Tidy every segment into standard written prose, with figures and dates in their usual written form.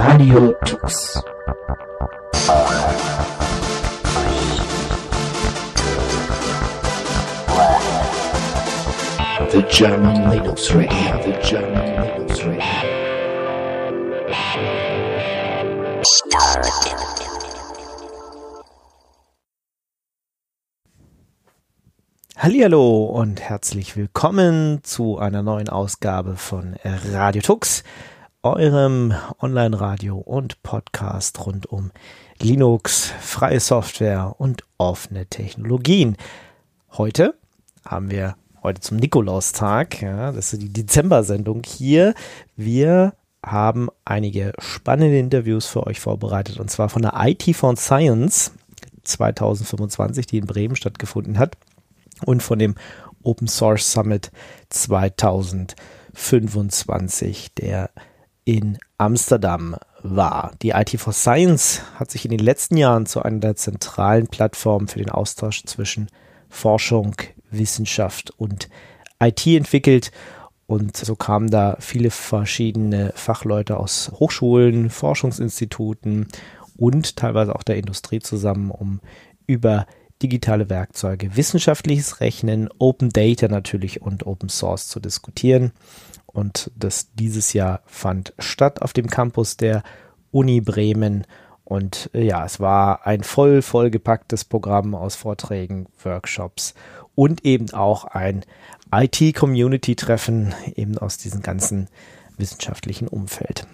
Radio Tux. The German Linux Radio. The German Linux Radio. Hallihallo und herzlich willkommen zu einer neuen Ausgabe von Radio Tux, eurem Online-Radio und Podcast rund um Linux, freie Software und offene Technologien. Heute zum Nikolaustag, ja, das ist die Dezember-Sendung hier. Wir haben einige spannende Interviews für euch vorbereitet, und zwar von der IT for Science 2025, die in Bremen stattgefunden hat, und von dem Open Source Summit 2025, der in Amsterdam war. Die IT for Science hat sich in den letzten Jahren zu einer der zentralen Plattformen für den Austausch zwischen Forschung, Wissenschaft und IT entwickelt, und so kamen da viele verschiedene Fachleute aus Hochschulen, Forschungsinstituten und teilweise auch der Industrie zusammen, um über digitale Werkzeuge, wissenschaftliches Rechnen, Open Data natürlich und Open Source zu diskutieren. Und das dieses Jahr fand statt auf dem Campus der Uni Bremen. Und ja, es war ein vollgepacktes Programm aus Vorträgen, Workshops und eben auch ein IT-Community-Treffen eben aus diesem ganzen wissenschaftlichen Umfeld.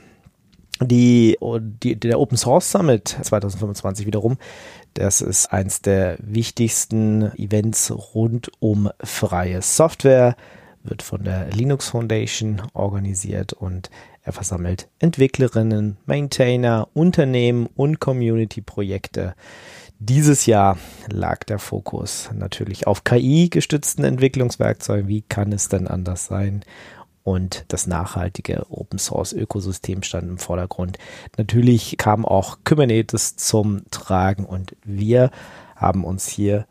Der Open Source Summit 2025 wiederum, das ist eins der wichtigsten Events rund um freie Software, wird von der Linux Foundation organisiert, und er versammelt Entwicklerinnen, Maintainer, Unternehmen und Community-Projekte. Dieses Jahr lag der Fokus natürlich auf KI-gestützten Entwicklungswerkzeugen. Wie kann es denn anders sein? Und das nachhaltige Open-Source-Ökosystem stand im Vordergrund. Natürlich kam auch Kubernetes zum Tragen, und wir haben uns hier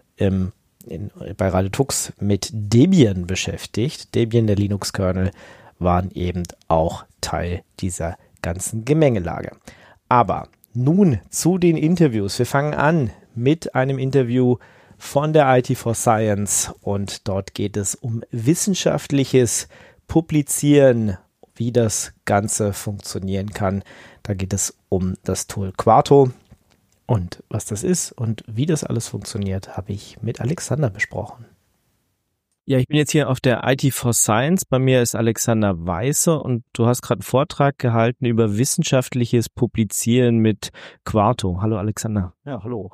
bei Radio Tux mit Debian beschäftigt. Debian, der Linux-Kernel, waren eben auch Teil dieser ganzen Gemengelage. Aber nun zu den Interviews. Wir fangen an mit einem Interview von der IT for Science, und dort geht es um wissenschaftliches Publizieren, wie das Ganze funktionieren kann. Da geht es um das Tool Quarto, und was das ist und wie das alles funktioniert, habe ich mit Alexander besprochen. Ja, ich bin jetzt hier auf der IT for Science. Bei mir ist Alexander Weiße, und du hast gerade einen Vortrag gehalten über wissenschaftliches Publizieren mit Quarto. Hallo Alexander. Ja, hallo.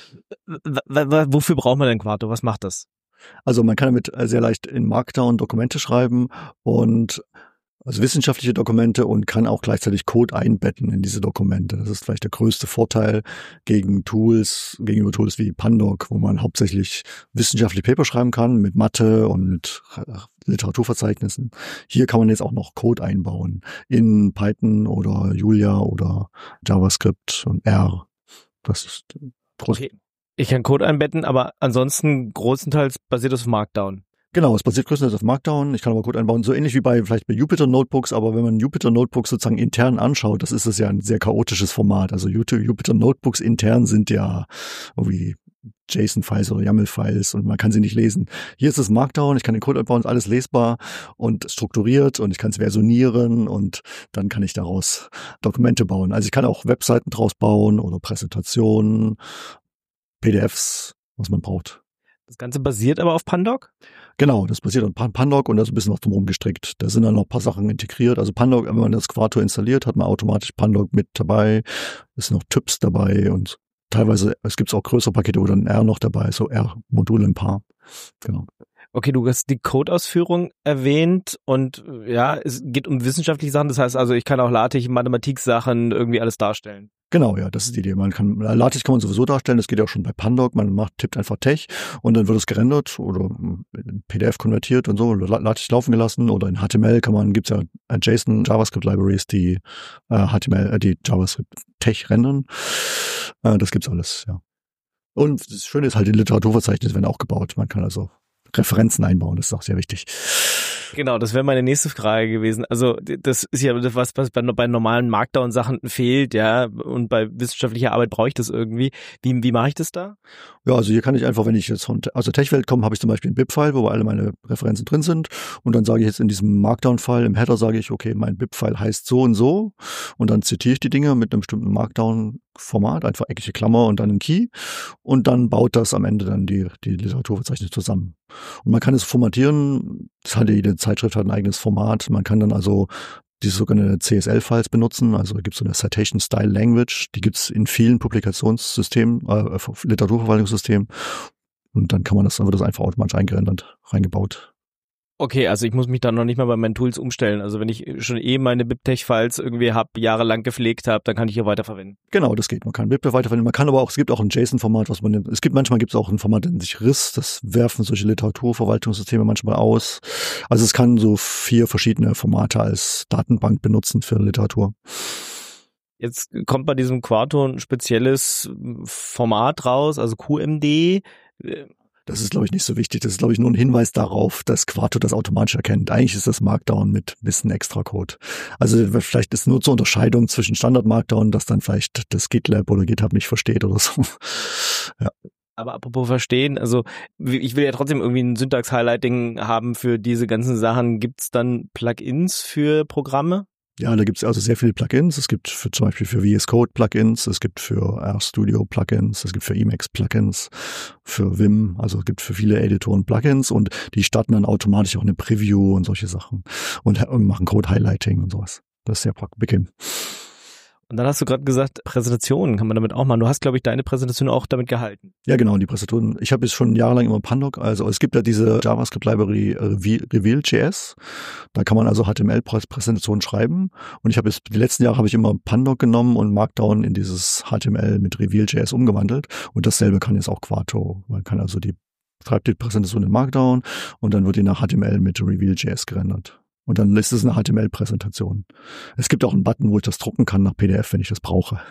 Wofür braucht man denn Quarto? Was macht das? Also man kann damit sehr leicht in Markdown Dokumente schreiben, und also wissenschaftliche Dokumente, und kann auch gleichzeitig Code einbetten in diese Dokumente. Das ist vielleicht der größte Vorteil gegenüber Tools wie Pandoc, wo man hauptsächlich wissenschaftliche Paper schreiben kann mit Mathe und mit Literaturverzeichnissen. Hier kann man jetzt auch noch Code einbauen in Python oder Julia oder JavaScript und R. Das ist groß. Okay. Ich kann Code einbetten, aber ansonsten großenteils basiert es auf Markdown. Genau, es basiert größtenteils auf Markdown. Ich kann aber Code einbauen, so ähnlich wie vielleicht bei Jupyter Notebooks, aber wenn man Jupyter Notebooks sozusagen intern anschaut, das ist es ja ein sehr chaotisches Format. Also Jupyter Notebooks intern sind ja irgendwie JSON-Files oder YAML-Files, und man kann sie nicht lesen. Hier ist es Markdown, ich kann den Code einbauen, ist alles lesbar und strukturiert, und ich kann es versionieren, und dann kann ich daraus Dokumente bauen. Also ich kann auch Webseiten draus bauen oder Präsentationen, PDFs, was man braucht. Das Ganze basiert aber auf Pandoc? Genau, das basiert auf Pandoc, und da ist ein bisschen was drumherum gestrickt. Da sind dann noch ein paar Sachen integriert. Also Pandoc, wenn man das Quarto installiert, hat man automatisch Pandoc mit dabei. Es sind noch Typs dabei, und teilweise, es gibt auch größere Pakete, wo dann R noch dabei ist, so R-Module ein paar. Genau. Okay, du hast die Codeausführung erwähnt, und ja, es geht um wissenschaftliche Sachen. Das heißt also, ich kann auch LaTeX, Mathematik-Sachen irgendwie alles darstellen. Genau, ja, das ist die Idee. LaTeX kann man sowieso darstellen, das geht ja auch schon bei Pandoc. Tippt einfach Tech, und dann wird es gerendert oder in PDF konvertiert und so, LaTeX laufen gelassen, oder in HTML gibt's ja JSON, JavaScript-Libraries, die die JavaScript Tech rendern. Das gibt's alles, ja. Und das Schöne ist halt, die Literaturverzeichnisse werden auch gebaut. Man kann also Referenzen einbauen, das ist auch sehr wichtig. Genau, das wäre meine nächste Frage gewesen. Also das ist ja das, was bei normalen Markdown-Sachen fehlt, ja, und bei wissenschaftlicher Arbeit brauche ich das irgendwie. Wie mache ich das da? Ja, also hier kann ich einfach, wenn ich jetzt aus der Tech-Welt komme, habe ich zum Beispiel ein BIP-File, wo alle meine Referenzen drin sind. Und dann sage ich jetzt in diesem Markdown-File, im Header sage ich, okay, mein BIP-File heißt so und so. Und dann zitiere ich die Dinge mit einem bestimmten Markdown-Format, einfach eckige Klammer und dann ein Key. Und dann baut das am Ende dann die Literaturverzeichnisse zusammen. Und man kann es formatieren. Jede Zeitschrift hat ein eigenes Format. Man kann dann also diese sogenannte CSL-Files benutzen, also da gibt es so eine Citation Style Language, die gibt es in vielen Publikationssystemen, Literaturverwaltungssystemen und dann wird das einfach automatisch eingerendert, reingebaut. Okay, also ich muss mich dann noch nicht mal bei meinen Tools umstellen. Also wenn ich schon meine BibTeX-Files irgendwie jahrelang gepflegt habe, dann kann ich hier weiterverwenden. Genau, das geht. Man kann BIP weiterverwenden. Man kann aber auch, es gibt auch ein JSON-Format, was man nimmt. Manchmal gibt es auch ein Format, das nennt sich RIS. Das werfen solche Literaturverwaltungssysteme manchmal aus. Also es kann so 4 verschiedene Formate als Datenbank benutzen für Literatur. Jetzt kommt bei diesem Quarto ein spezielles Format raus, also QMD. Das ist, glaube ich, nicht so wichtig. Das ist, glaube ich, nur ein Hinweis darauf, dass Quarto das automatisch erkennt. Eigentlich ist das Markdown mit ein bisschen extra Code. Also vielleicht ist nur zur Unterscheidung zwischen Standard-Markdown, dass dann vielleicht das GitLab oder GitHub nicht versteht oder so. Ja. Aber apropos verstehen, also ich will ja trotzdem irgendwie ein Syntax-Highlighting haben für diese ganzen Sachen. Gibt's dann Plugins für Programme? Ja, da gibt es also sehr viele Plugins. Es gibt zum Beispiel für VS Code Plugins, es gibt für RStudio Plugins, es gibt für Emacs Plugins, für Vim, also es gibt für viele Editoren Plugins und die starten dann automatisch auch eine Preview und solche Sachen und machen Code Highlighting und sowas. Das ist sehr bequem. Und dann hast du gerade gesagt, Präsentationen kann man damit auch machen. Du hast, glaube ich, deine Präsentation auch damit gehalten. Ja, genau, die Präsentation. Ich habe jetzt schon jahrelang immer Pandoc. Also es gibt ja diese JavaScript-Library Reveal.js. Da kann man also HTML-Präsentationen schreiben. Und ich habe jetzt, die letzten Jahre habe ich immer Pandoc genommen und Markdown in dieses HTML mit Reveal.js umgewandelt. Und dasselbe kann jetzt auch Quarto. Man kann also schreibt die Präsentation in Markdown und dann wird die nach HTML mit Reveal.js gerendert. Und dann ist es eine HTML-Präsentation. Es gibt auch einen Button, wo ich das drucken kann nach PDF, wenn ich das brauche.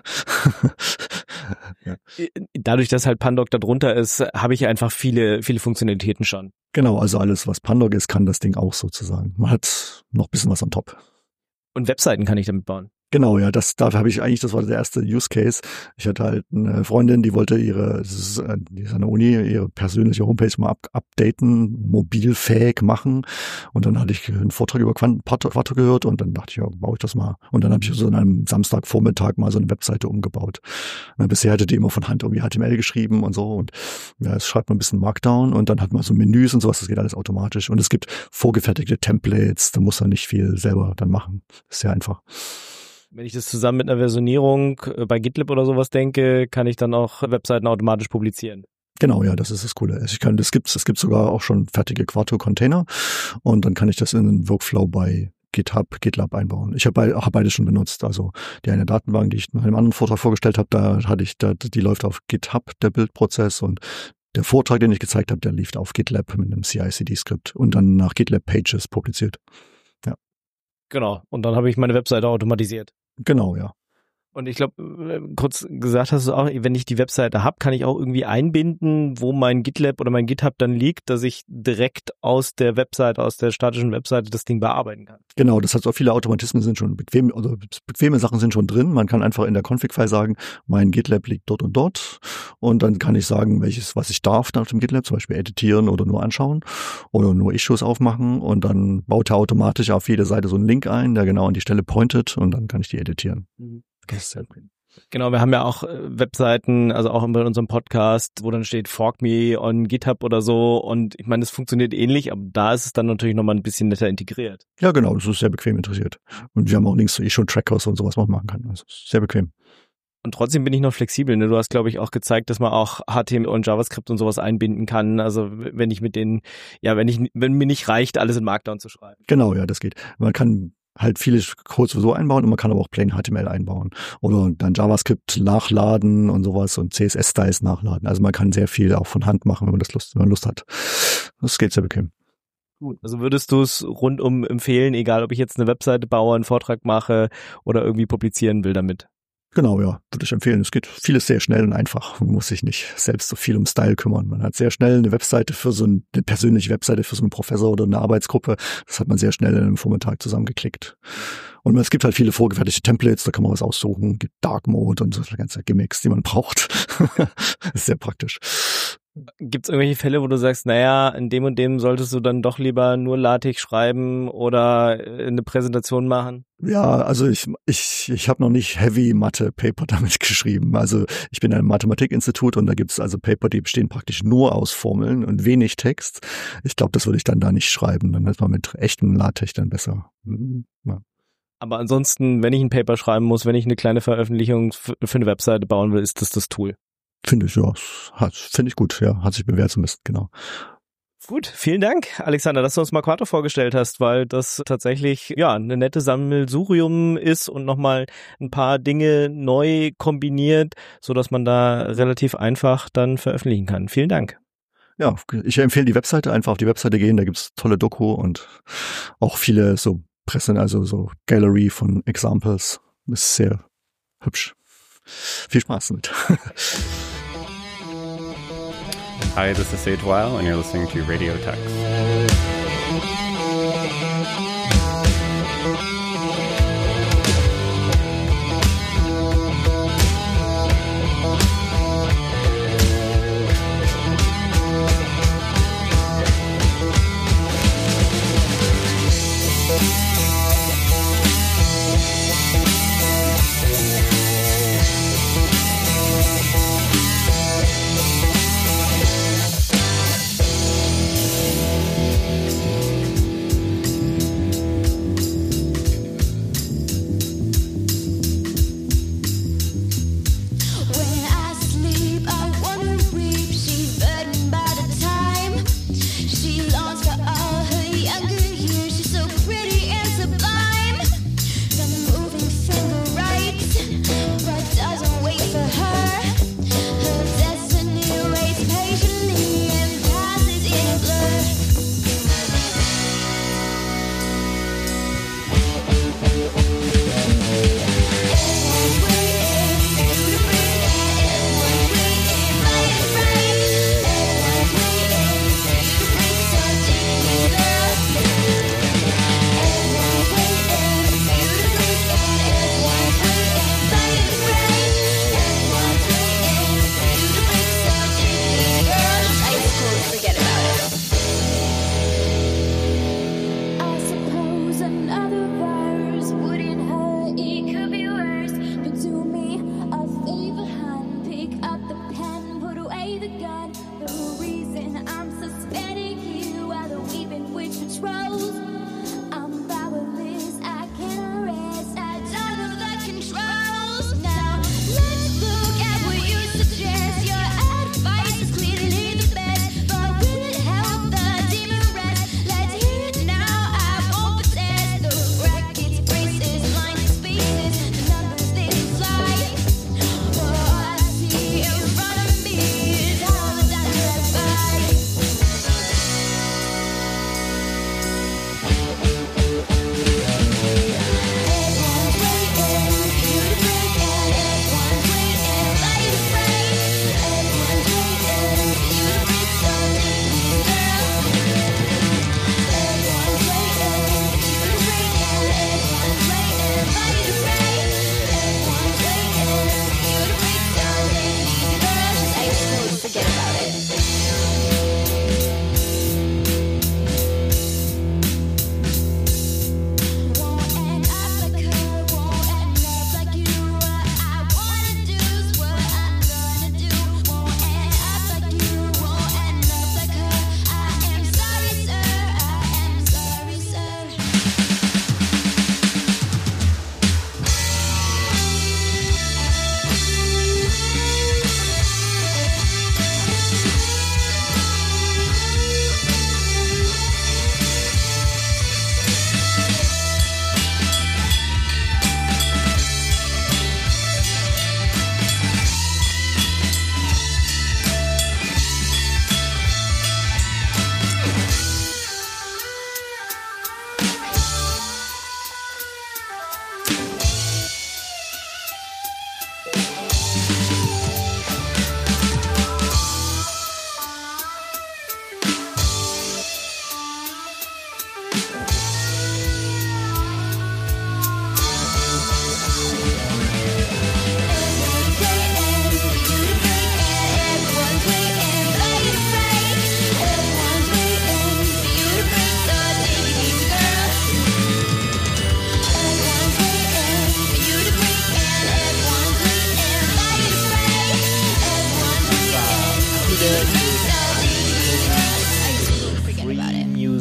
Ja. Dadurch, dass halt Pandoc da drunter ist, habe ich einfach viele Funktionalitäten schon. Genau, also alles, was Pandoc ist, kann das Ding auch sozusagen. Man hat noch ein bisschen was on top. Und Webseiten kann ich damit bauen? Genau, ja, das war der erste Use Case. Ich hatte halt eine Freundin, die wollte die ist an der Uni, ihre persönliche Homepage mal updaten, mobilfähig machen. Und dann hatte ich einen Vortrag über Quarto gehört und dann dachte ich, ja, baue ich das mal. Und dann habe ich so an einem Samstagvormittag mal so eine Webseite umgebaut. Bisher hatte die immer von Hand irgendwie HTML geschrieben und so. Und ja, es schreibt man ein bisschen Markdown und dann hat man so Menüs und sowas, das geht alles automatisch. Und es gibt vorgefertigte Templates, da muss man nicht viel selber dann machen. Das ist sehr einfach. Wenn ich das zusammen mit einer Versionierung bei GitLab oder sowas denke, kann ich dann auch Webseiten automatisch publizieren. Genau, ja, das ist das Coole. Es gibt sogar auch schon fertige Quarto-Container und dann kann ich das in einen Workflow bei GitLab einbauen. Ich habe beides schon benutzt. Also die eine Datenbank, die ich in einem anderen Vortrag vorgestellt habe, die läuft auf GitHub, der Bildprozess, und der Vortrag, den ich gezeigt habe, der lief auf GitLab mit einem CI/CD-Skript und dann nach GitLab Pages publiziert. Ja. Genau. Und dann habe ich meine Webseite automatisiert. Genau, ja. Und ich glaube, kurz gesagt hast du auch, wenn ich die Webseite habe, kann ich auch irgendwie einbinden, wo mein GitLab oder mein GitHub dann liegt, dass ich direkt aus der Webseite, aus der statischen Webseite das Ding bearbeiten kann. Genau, das heißt auch viele Automatismen sind schon bequem, oder bequeme Sachen sind schon drin. Man kann einfach in der Config-File sagen, mein GitLab liegt dort und dort. Und dann kann ich sagen, was ich darf nach dem GitLab, zum Beispiel editieren oder nur anschauen oder nur Issues aufmachen. Und dann baut er automatisch auf jede Seite so einen Link ein, der genau an die Stelle pointet, und dann kann ich die editieren. Mhm. Genau, wir haben ja auch Webseiten, also auch in unserem Podcast, wo dann steht Fork me on GitHub oder so, und ich meine, das funktioniert ähnlich, aber da ist es dann natürlich nochmal ein bisschen netter integriert. Ja, genau, das ist sehr bequem integriert. Und wir haben auch Links zu Issue-Trackers und sowas, was man machen kann. Also sehr bequem. Und trotzdem bin ich noch flexibel, ne? Du hast, glaube ich, auch gezeigt, dass man auch HTML und JavaScript und sowas einbinden kann. Also wenn mir nicht reicht, alles in Markdown zu schreiben. Genau, ja, das geht. Man kann halt viele Codes sowieso einbauen und man kann aber auch plain HTML einbauen oder dann JavaScript nachladen und sowas und CSS-Styles nachladen. Also man kann sehr viel auch von Hand machen, wenn man Lust hat. Das geht sehr bequem. Gut, also würdest du es rundum empfehlen, egal ob ich jetzt eine Webseite baue, einen Vortrag mache oder irgendwie publizieren will damit? Genau, ja, würde ich empfehlen. Es geht vieles sehr schnell und einfach. Man muss sich nicht selbst so viel um Style kümmern. Man hat sehr schnell eine Webseite eine persönliche Webseite für so einen Professor oder eine Arbeitsgruppe. Das hat man sehr schnell in einem Vormittag zusammengeklickt. Und es gibt halt viele vorgefertigte Templates, da kann man was aussuchen. Gibt Dark Mode und so ganze Gimmicks, die man braucht. Das ist sehr praktisch. Gibt es irgendwelche Fälle, wo du sagst, naja, in dem und dem solltest du dann doch lieber nur LaTeX schreiben oder eine Präsentation machen? Ja, also ich habe noch nicht Heavy Mathe Paper damit geschrieben. Also ich bin in einem Mathematikinstitut und da gibt's also Paper, die bestehen praktisch nur aus Formeln und wenig Text. Ich glaube, das würde ich dann da nicht schreiben. Dann ist man mit echtem LaTeX dann besser. Ja. Aber ansonsten, wenn ich ein Paper schreiben muss, wenn ich eine kleine Veröffentlichung für eine Webseite bauen will, ist das Tool. Finde ich, ja. Finde ich gut, ja. Hat sich bewährt zumindest, genau. Gut, vielen Dank, Alexander, dass du uns Marquato vorgestellt hast, weil das tatsächlich ja eine nette Sammelsurium ist und nochmal ein paar Dinge neu kombiniert, so dass man da relativ einfach dann veröffentlichen kann. Vielen Dank. Ja, ich empfehle die Webseite, einfach auf die Webseite gehen, da gibt's tolle Doku und auch viele so Pressen, also so Gallery von Examples. Ist sehr hübsch. Viel Spaß damit. Hi, this is Sage Weil, and you're listening to Radio Text.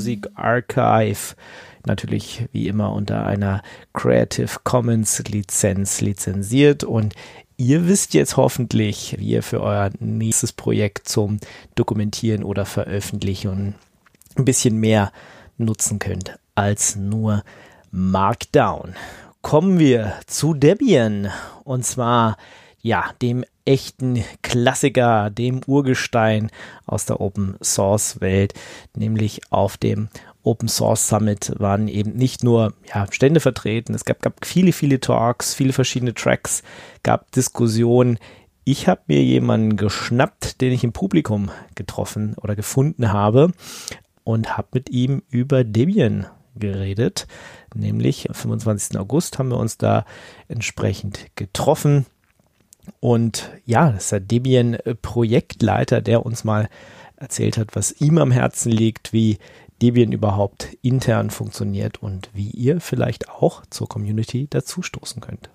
Music Archive, natürlich wie immer unter einer Creative Commons Lizenz lizenziert. Und ihr wisst jetzt hoffentlich, wie ihr für euer nächstes Projekt zum Dokumentieren oder Veröffentlichen ein bisschen mehr nutzen könnt als nur Markdown. Kommen wir zu Debian, und zwar dem echten Klassiker, dem Urgestein aus der Open Source Welt, nämlich auf dem Open Source Summit waren eben nicht nur Stände vertreten, es gab viele Talks, viele verschiedene Tracks, gab Diskussionen. Ich habe mir jemanden geschnappt, den ich im Publikum getroffen oder gefunden habe und habe mit ihm über Debian geredet, nämlich am 25. August haben wir uns da entsprechend getroffen. Und das ist der Debian-Projektleiter, der uns mal erzählt hat, was ihm am Herzen liegt, wie Debian überhaupt intern funktioniert und wie ihr vielleicht auch zur Community dazustoßen könnt.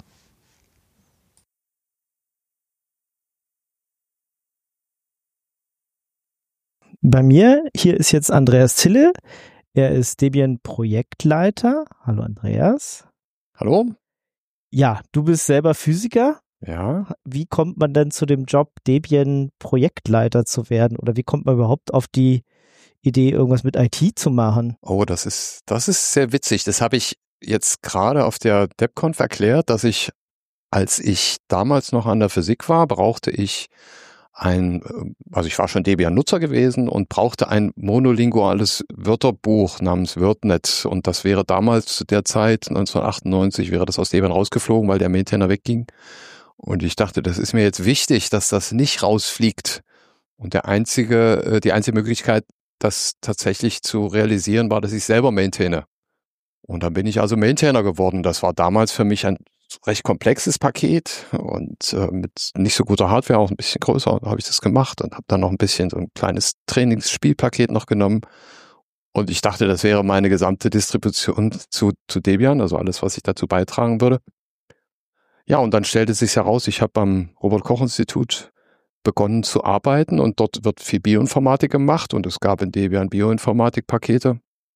Bei mir hier ist jetzt Andreas Zille. Er ist Debian-Projektleiter. Hallo Andreas. Hallo. Ja, du bist selber Physiker. Ja. Wie kommt man denn zu dem Job, Debian-Projektleiter zu werden? Oder wie kommt man überhaupt auf die Idee, irgendwas mit IT zu machen? Oh, das ist sehr witzig. Das habe ich jetzt gerade auf der DebConf erklärt, dass als ich damals noch an der Physik war, brauchte ich ich war schon Debian-Nutzer gewesen und brauchte ein monolinguales Wörterbuch namens WordNet. Und das wäre damals zu der Zeit, 1998, wäre das aus Debian rausgeflogen, weil der Maintainer wegging. Und ich dachte, das ist mir jetzt wichtig, dass das nicht rausfliegt. Und die einzige Möglichkeit, das tatsächlich zu realisieren, war, dass ich selber maintaine. Und dann bin ich also Maintainer geworden. Das war damals für mich ein recht komplexes Paket und mit nicht so guter Hardware, auch ein bisschen größer, habe ich das gemacht und habe dann noch ein bisschen so ein kleines Trainingsspielpaket noch genommen. Und ich dachte, das wäre meine gesamte Distribution zu Debian, also alles, was ich dazu beitragen würde. Ja, und dann stellte es sich heraus, ich habe am Robert-Koch-Institut begonnen zu arbeiten und dort wird viel Bioinformatik gemacht und es gab in Debian Bioinformatik-Pakete.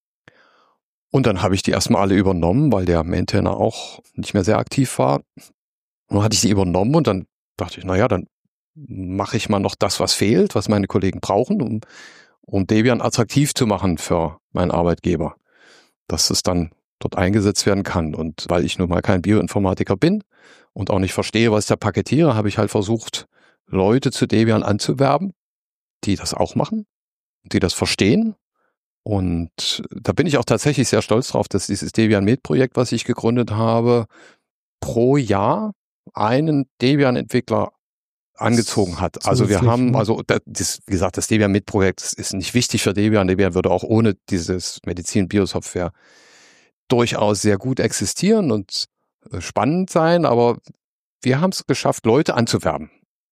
Und dann habe ich die erstmal alle übernommen, weil der Maintainer auch nicht mehr sehr aktiv war. Und dann hatte ich die übernommen und dann dachte ich, dann mache ich mal noch das, was fehlt, was meine Kollegen brauchen, um Debian attraktiv zu machen für meinen Arbeitgeber, dass es dann dort eingesetzt werden kann. Und weil ich nun mal kein Bioinformatiker bin und auch nicht verstehe, was ich da paketiere, habe ich halt versucht, Leute zu Debian anzuwerben, die das auch machen, die das verstehen. Und da bin ich auch tatsächlich sehr stolz drauf, dass dieses Debian-Med-Projekt, was ich gegründet habe, pro Jahr einen Debian-Entwickler angezogen hat. Also wir haben, wie gesagt, das Debian-Med-Projekt ist nicht wichtig für Debian. Debian würde auch ohne dieses Medizin-Bio-Software durchaus sehr gut existieren und spannend sein, aber wir haben es geschafft, Leute anzuwerben.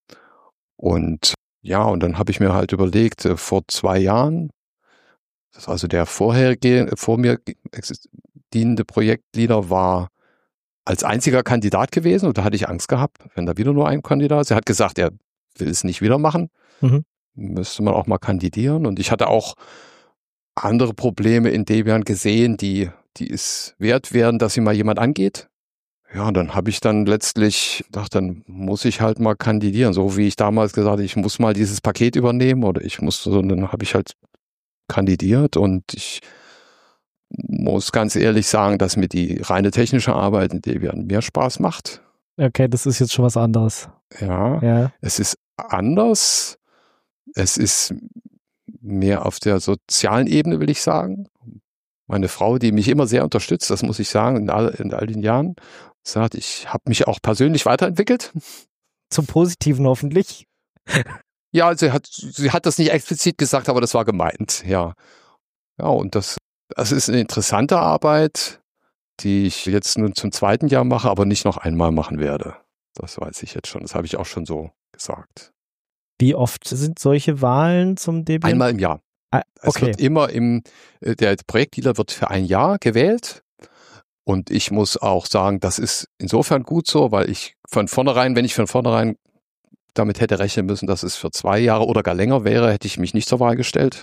Und dann habe ich mir halt überlegt, vor 2 Jahren, also der vor mir dienende Projektleader war als einziger Kandidat gewesen und da hatte ich Angst gehabt, wenn da wieder nur ein Kandidat ist. Er hat gesagt, er will es nicht wieder machen. Müsste man auch mal kandidieren. Und ich hatte auch andere Probleme in Debian gesehen, die es wert wären, dass sie mal jemand angeht. Ja, und dann habe ich dann letztlich gedacht, dann muss ich halt mal kandidieren. So wie ich damals gesagt habe, ich muss mal dieses Paket übernehmen und dann habe ich halt kandidiert und ich muss ganz ehrlich sagen, dass mir die reine technische Arbeit in Debian mehr Spaß macht. Okay, das ist jetzt schon was anderes. Ja. Es ist anders. Es ist mehr auf der sozialen Ebene, will ich sagen. Meine Frau, die mich immer sehr unterstützt, das muss ich sagen, in all den Jahren, sagt, ich habe mich auch persönlich weiterentwickelt. Zum Positiven hoffentlich. Ja, sie hat das nicht explizit gesagt, aber das war gemeint, ja. Ja, und das ist eine interessante Arbeit, die ich jetzt nun zum 2. Jahr mache, aber nicht noch einmal machen werde. Das weiß ich jetzt schon, das habe ich auch schon so gesagt. Wie oft sind solche Wahlen zum Debian? Einmal im Jahr. Okay. Es wird immer der Projektleader wird für ein Jahr gewählt. Und ich muss auch sagen, das ist insofern gut so, weil wenn ich von vornherein damit hätte rechnen müssen, dass es für 2 Jahre oder gar länger wäre, hätte ich mich nicht zur Wahl gestellt.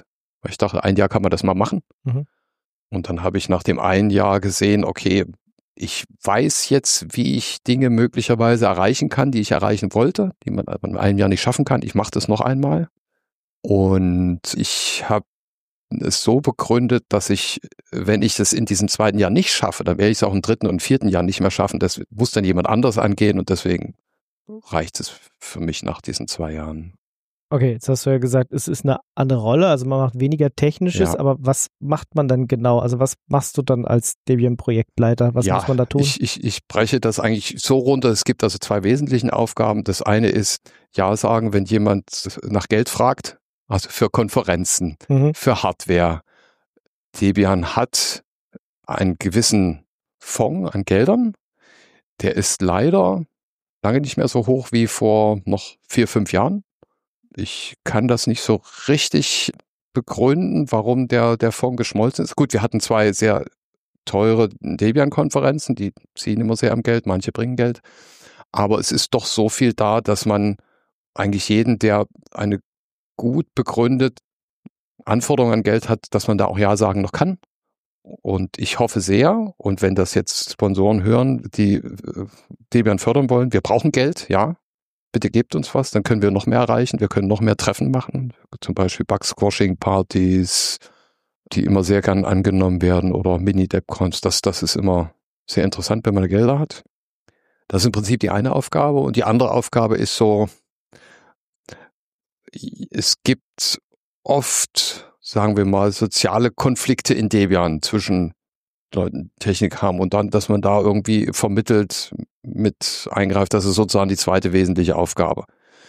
Weil ich dachte, 1 Jahr kann man das mal machen. Mhm. Und dann habe ich nach dem 1 Jahr gesehen, okay, ich weiß jetzt, wie ich Dinge möglicherweise erreichen kann, die ich erreichen wollte, die man in 1 Jahr nicht schaffen kann. Ich mache das noch einmal. Und ich habe es so begründet, dass ich, wenn ich das in diesem 2. Jahr nicht schaffe, dann werde ich es auch im 3. und 4. Jahr nicht mehr schaffen. Das muss dann jemand anders angehen und deswegen reicht es für mich nach diesen 2 Jahren. Okay, jetzt hast du ja gesagt, es ist eine andere Rolle, also man macht weniger Technisches, Ja. aber was macht man dann genau? Also was machst du dann als Debian-Projektleiter? Was muss man da tun? Ich breche das eigentlich so runter. Es gibt also 2 wesentliche Aufgaben. Das eine ist Ja sagen, wenn jemand nach Geld fragt, also für Konferenzen, für Hardware. Debian hat einen gewissen Fonds an Geldern. Der ist leider lange nicht mehr so hoch wie vor noch 4, 5 Jahren. Ich kann das nicht so richtig begründen, warum der Fonds geschmolzen ist. Gut, wir hatten 2 sehr teure Debian-Konferenzen, die ziehen immer sehr am Geld, manche bringen Geld. Aber es ist doch so viel da, dass man eigentlich jeden, der eine gut begründet Anforderungen an Geld hat, dass man da auch Ja sagen noch kann. Und ich hoffe sehr, und wenn das jetzt Sponsoren hören, die Debian fördern wollen, wir brauchen Geld, ja, bitte gebt uns was, dann können wir noch mehr erreichen, wir können noch mehr Treffen machen, zum Beispiel Bug-Squashing-Partys, die immer sehr gern angenommen werden, oder Mini-DebCons, das ist immer sehr interessant, wenn man Gelder hat. Das ist im Prinzip die eine Aufgabe, und die andere Aufgabe ist so, es gibt oft, sagen wir mal, soziale Konflikte in Debian zwischen Leuten, die Technik haben, und dann, dass man da irgendwie vermittelt mit eingreift, das ist sozusagen die zweite wesentliche Aufgabe,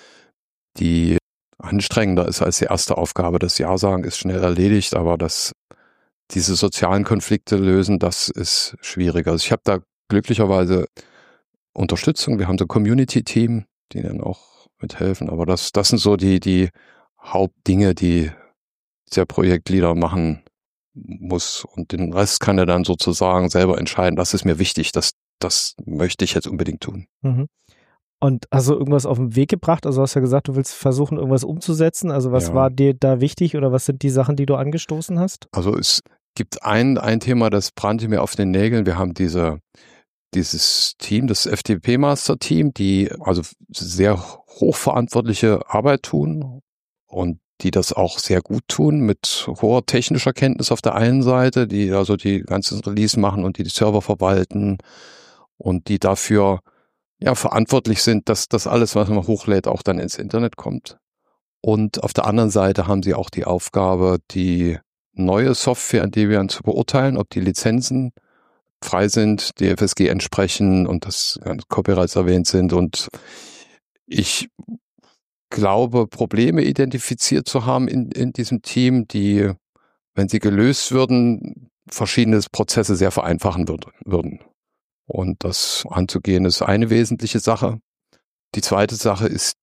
die anstrengender ist als die erste Aufgabe. Das Ja sagen ist schnell erledigt, aber diese sozialen Konflikte lösen, das ist schwieriger. Also ich habe da glücklicherweise Unterstützung. Wir haben so ein Community-Team, die dann auch mithelfen, aber das sind so die Hauptdinge, die der Projektleader machen muss, und den Rest kann er dann sozusagen selber entscheiden. Das ist mir wichtig, das möchte ich jetzt unbedingt tun. Mhm. Und hast du irgendwas auf den Weg gebracht? Also hast du ja gesagt, du willst versuchen, irgendwas umzusetzen. Also was war dir da wichtig, oder was sind die Sachen, die du angestoßen hast? Also es gibt ein Thema, das brannte mir auf den Nägeln. Wir haben dieses Team, das FTP-Master-Team, die also sehr hochverantwortliche Arbeit tun und die das auch sehr gut tun, mit hoher technischer Kenntnis auf der einen Seite, die also die ganzen Release machen und die Server verwalten und die dafür verantwortlich sind, dass das alles, was man hochlädt, auch dann ins Internet kommt. Und auf der anderen Seite haben sie auch die Aufgabe, die neue Software an Debian zu beurteilen, ob die Lizenzen frei sind, die FSG entsprechen und dass Copyrights erwähnt sind. Und ich glaube, Probleme identifiziert zu haben in diesem Team, die, wenn sie gelöst würden, verschiedene Prozesse sehr vereinfachen würden. Und das anzugehen ist eine wesentliche Sache. Die zweite Sache ist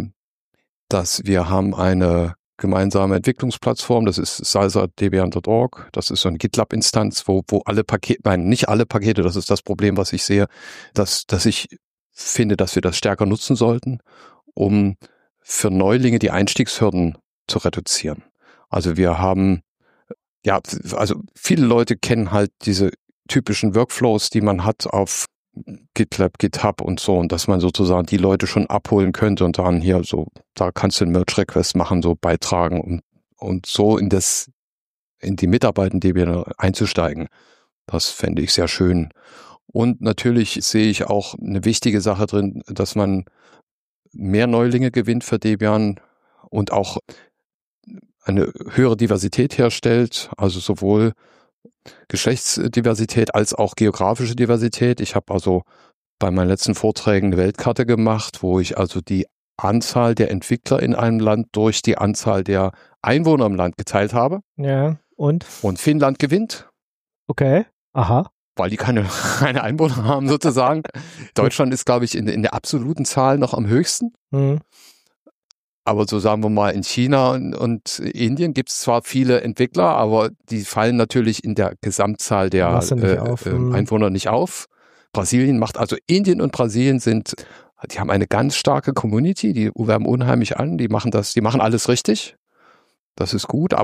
dass wir haben eine gemeinsame Entwicklungsplattform, das ist salsa-debian.org, das ist so eine GitLab-Instanz, wo alle Pakete, nein, nicht alle Pakete, das ist das Problem, was ich sehe, dass ich finde, dass wir das stärker nutzen sollten, um für Neulinge die Einstiegshürden zu reduzieren. Also wir haben, also viele Leute kennen halt diese typischen Workflows, die man hat auf GitLab, GitHub und so, und dass man sozusagen die Leute schon abholen könnte und dann hier so, da kannst du einen Merge-Request machen, so beitragen und so in die Mitarbeit in Debian einzusteigen. Das fände ich sehr schön. Und natürlich sehe ich auch eine wichtige Sache drin, dass man mehr Neulinge gewinnt für Debian und auch eine höhere Diversität herstellt, also sowohl Geschlechtsdiversität als auch geografische Diversität. Ich habe also bei meinen letzten Vorträgen eine Weltkarte gemacht, wo ich also die Anzahl der Entwickler in einem Land durch die Anzahl der Einwohner im Land geteilt habe. Ja, und? Und Finnland gewinnt. Okay, aha. Weil die keine Einwohner haben sozusagen. Deutschland ist, glaube ich, in der absoluten Zahl noch am höchsten. Mhm. Aber so sagen wir mal, in China und Indien gibt es zwar viele Entwickler, aber die fallen natürlich in der Gesamtzahl der Einwohner nicht auf. Brasilien macht, also Indien und Brasilien die haben eine ganz starke Community, die werben unheimlich an, die machen alles richtig. Das ist gut, aber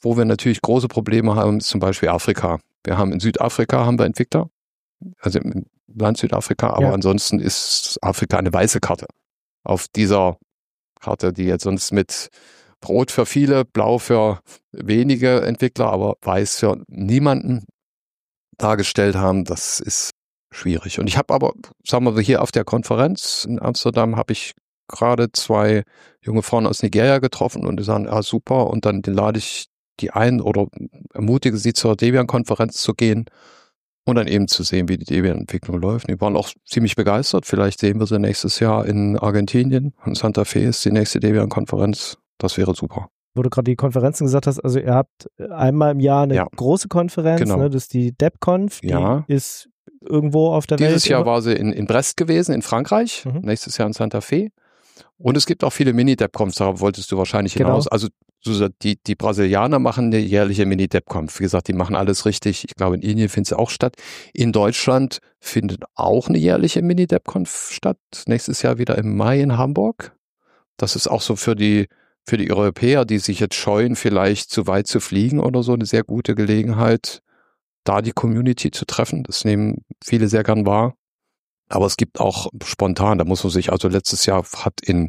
wo wir natürlich große Probleme haben, ist zum Beispiel Afrika. Wir haben in Südafrika Entwickler, also im Land Südafrika, aber ansonsten ist Afrika eine weiße Karte. Auf dieser Karte, die jetzt sonst mit Rot für viele, Blau für wenige Entwickler, aber Weiß für niemanden dargestellt haben, das ist schwierig. Und ich habe aber, sagen wir hier auf der Konferenz in Amsterdam, habe ich gerade 2 junge Frauen aus Nigeria getroffen und die sagen, super, und dann lade ich die ein oder ermutige sie zur Debian-Konferenz zu gehen und dann eben zu sehen, wie die Debian-Entwicklung läuft. Die waren auch ziemlich begeistert. Vielleicht sehen wir sie nächstes Jahr in Argentinien. In Santa Fe ist die nächste Debian-Konferenz. Das wäre super. Wo du gerade die Konferenzen gesagt hast, also ihr habt einmal im Jahr eine große Konferenz, genau. Ne, das ist die DebConf, die ist irgendwo auf der Welt. Dieses Jahr war sie in Brest gewesen, in Frankreich, nächstes Jahr in Santa Fe. Und es gibt auch viele Mini-DebConfs, darauf wolltest du wahrscheinlich hinaus. Also die Brasilianer machen eine jährliche Mini-DebConf. Wie gesagt, die machen alles richtig. Ich glaube, in Indien findet sie auch statt. In Deutschland findet auch eine jährliche Mini-DebConf statt. Nächstes Jahr wieder im Mai in Hamburg. Das ist auch so für die Europäer, die sich jetzt scheuen, vielleicht zu weit zu fliegen oder so, eine sehr gute Gelegenheit, da die Community zu treffen. Das nehmen viele sehr gern wahr. Aber es gibt auch spontan, da muss man sich, also letztes Jahr hat in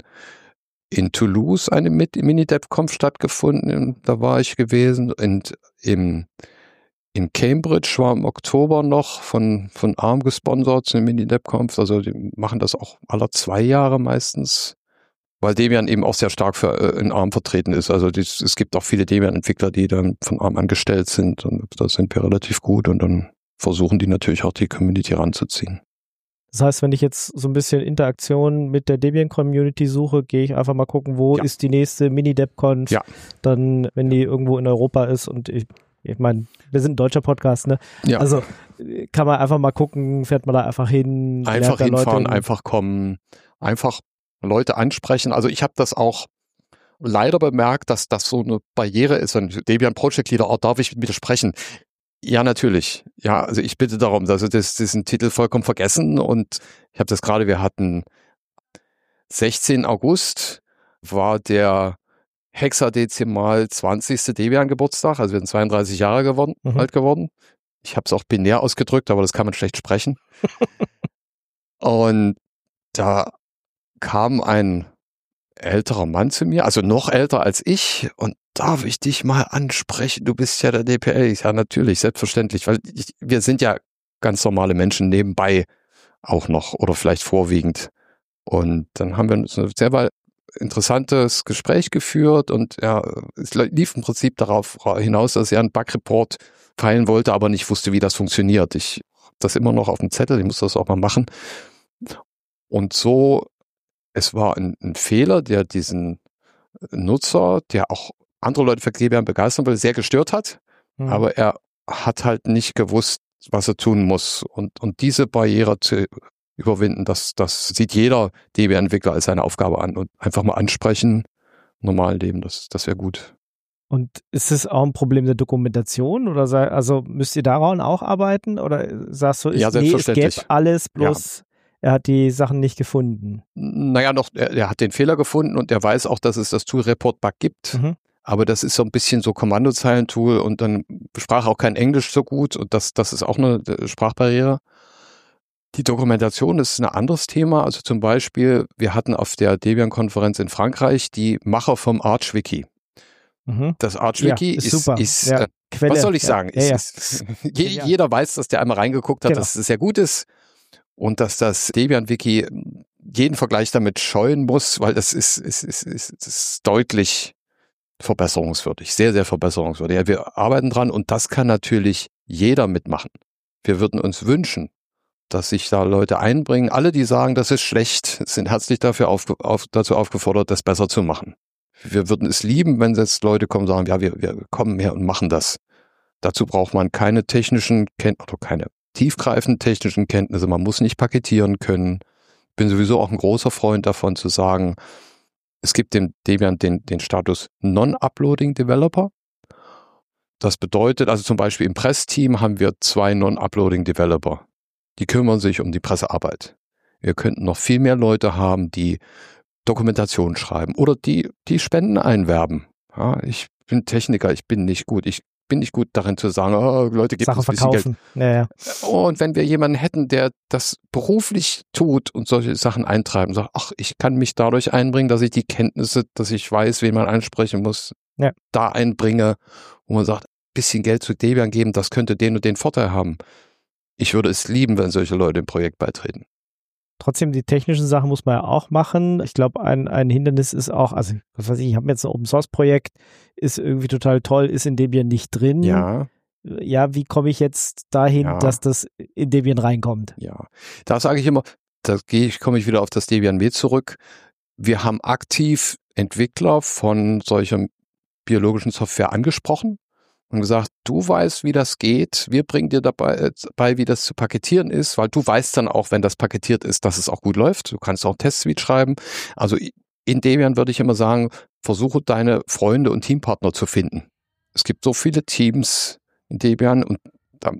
Toulouse eine Mini-DebConf stattgefunden, da war ich gewesen, und in Cambridge war im Oktober noch von ARM gesponsert, eine Mini-DebConf, also die machen das auch alle 2 Jahre meistens, weil Debian eben auch sehr stark in ARM vertreten ist. Also es gibt auch viele Debian-Entwickler, die dann von ARM angestellt sind, und da sind wir relativ gut, und dann versuchen die natürlich auch die Community ranzuziehen. Das heißt, wenn ich jetzt so ein bisschen Interaktion mit der Debian-Community suche, gehe ich einfach mal gucken, wo ist die nächste Mini-DebConf, dann, wenn die irgendwo in Europa ist, und ich meine, wir sind ein deutscher Podcast, ne? Ja. Also kann man einfach mal gucken, fährt man da einfach hin. Einfach hinfahren, einfach kommen, einfach Leute ansprechen. Also ich habe das auch leider bemerkt, dass das so eine Barriere ist. Und Debian Project Leader, darf ich widersprechen? Ja, natürlich. Ja, also ich bitte darum, also das ist ein Titel vollkommen vergessen, und ich habe das gerade, wir hatten 16. August war der hexadezimal 20. Debian Geburtstag, also wir sind 32 Jahre alt geworden. Ich habe es auch binär ausgedrückt, aber das kann man schlecht sprechen. Und da kam ein älterer Mann zu mir, also noch älter als ich, und darf ich dich mal ansprechen? Du bist ja der DPL. Ich sage, natürlich, selbstverständlich, weil wir sind ja ganz normale Menschen nebenbei auch noch oder vielleicht vorwiegend. Und dann haben wir ein sehr interessantes Gespräch geführt, und es lief im Prinzip darauf hinaus, dass er einen Bug-Report feilen wollte, aber nicht wusste, wie das funktioniert. Ich habe das immer noch auf dem Zettel, ich muss das auch mal machen. Und so, es war ein Fehler, der diesen Nutzer, der auch andere Leute für Debian begeistern will, sehr gestört hat, aber er hat halt nicht gewusst, was er tun muss. Und diese Barriere zu überwinden, das sieht jeder Debian-Entwickler als seine Aufgabe an, und einfach mal ansprechen, normal leben, das wäre gut. Und ist es auch ein Problem der Dokumentation, oder also müsst ihr daran auch arbeiten, oder sagst du, es gäbe alles, bloß er hat die Sachen nicht gefunden? Naja, er hat den Fehler gefunden, und er weiß auch, dass es das Tool Report Bug gibt. Aber das ist so ein bisschen so Kommandozeilentool, und dann sprach auch kein Englisch so gut, und das ist auch eine Sprachbarriere. Die Dokumentation ist ein anderes Thema. Also zum Beispiel, wir hatten auf der Debian-Konferenz in Frankreich die Macher vom ArchWiki. Das ArchWiki ist Quelle. Was soll ich sagen? Jeder weiß, dass der einmal reingeguckt hat, dass es sehr gut ist, und dass das Debian-Wiki jeden Vergleich damit scheuen muss, weil das ist deutlich verbesserungswürdig, sehr, sehr verbesserungswürdig. Ja, wir arbeiten dran, und das kann natürlich jeder mitmachen. Wir würden uns wünschen, dass sich da Leute einbringen. Alle, die sagen, das ist schlecht, sind herzlich dazu aufgefordert, das besser zu machen. Wir würden es lieben, wenn jetzt Leute kommen und sagen, ja, wir kommen her und machen das. Dazu braucht man keine technischen oder keine tiefgreifenden technischen Kenntnisse. Man muss nicht paketieren können. Bin sowieso auch ein großer Freund davon zu sagen, es gibt dem Debian den Status Non-Uploading Developer. Das bedeutet, also zum Beispiel im Pressteam haben wir 2 Non-Uploading Developer. Die kümmern sich um die Pressearbeit. Wir könnten noch viel mehr Leute haben, die Dokumentation schreiben oder die Spenden einwerben. Ja, ich bin Techniker, ich bin nicht gut. Ich bin nicht gut darin zu sagen, oh, Leute, gibt Sachen uns ein bisschen Geld. verkaufen. Ja. Und wenn wir jemanden hätten, der das beruflich tut und solche Sachen eintreiben, sagt, ach, ich kann mich dadurch einbringen, dass ich die Kenntnisse, dass ich weiß, wen man ansprechen muss, da einbringe, wo man sagt, ein bisschen Geld zu Debian geben, das könnte den und den Vorteil haben. Ich würde es lieben, wenn solche Leute im Projekt beitreten. Trotzdem, die technischen Sachen muss man ja auch machen. Ich glaube, ein Hindernis ist auch, also was weiß ich habe jetzt ein Open-Source-Projekt, ist irgendwie total toll, ist in Debian nicht drin. Ja. Ja, wie komme ich jetzt dahin, dass das in Debian reinkommt? Ja, da sage ich immer, komme ich wieder auf das Debian-Me zurück. Wir haben aktiv Entwickler von solcher biologischen Software angesprochen und gesagt, du weißt, wie das geht, wir bringen dir dabei bei, wie das zu paketieren ist, weil du weißt dann auch, wenn das paketiert ist, dass es auch gut läuft. Du kannst auch Test-Suite schreiben. Also in Debian würde ich immer sagen, versuche deine Freunde und Teampartner zu finden. Es gibt so viele Teams in Debian und da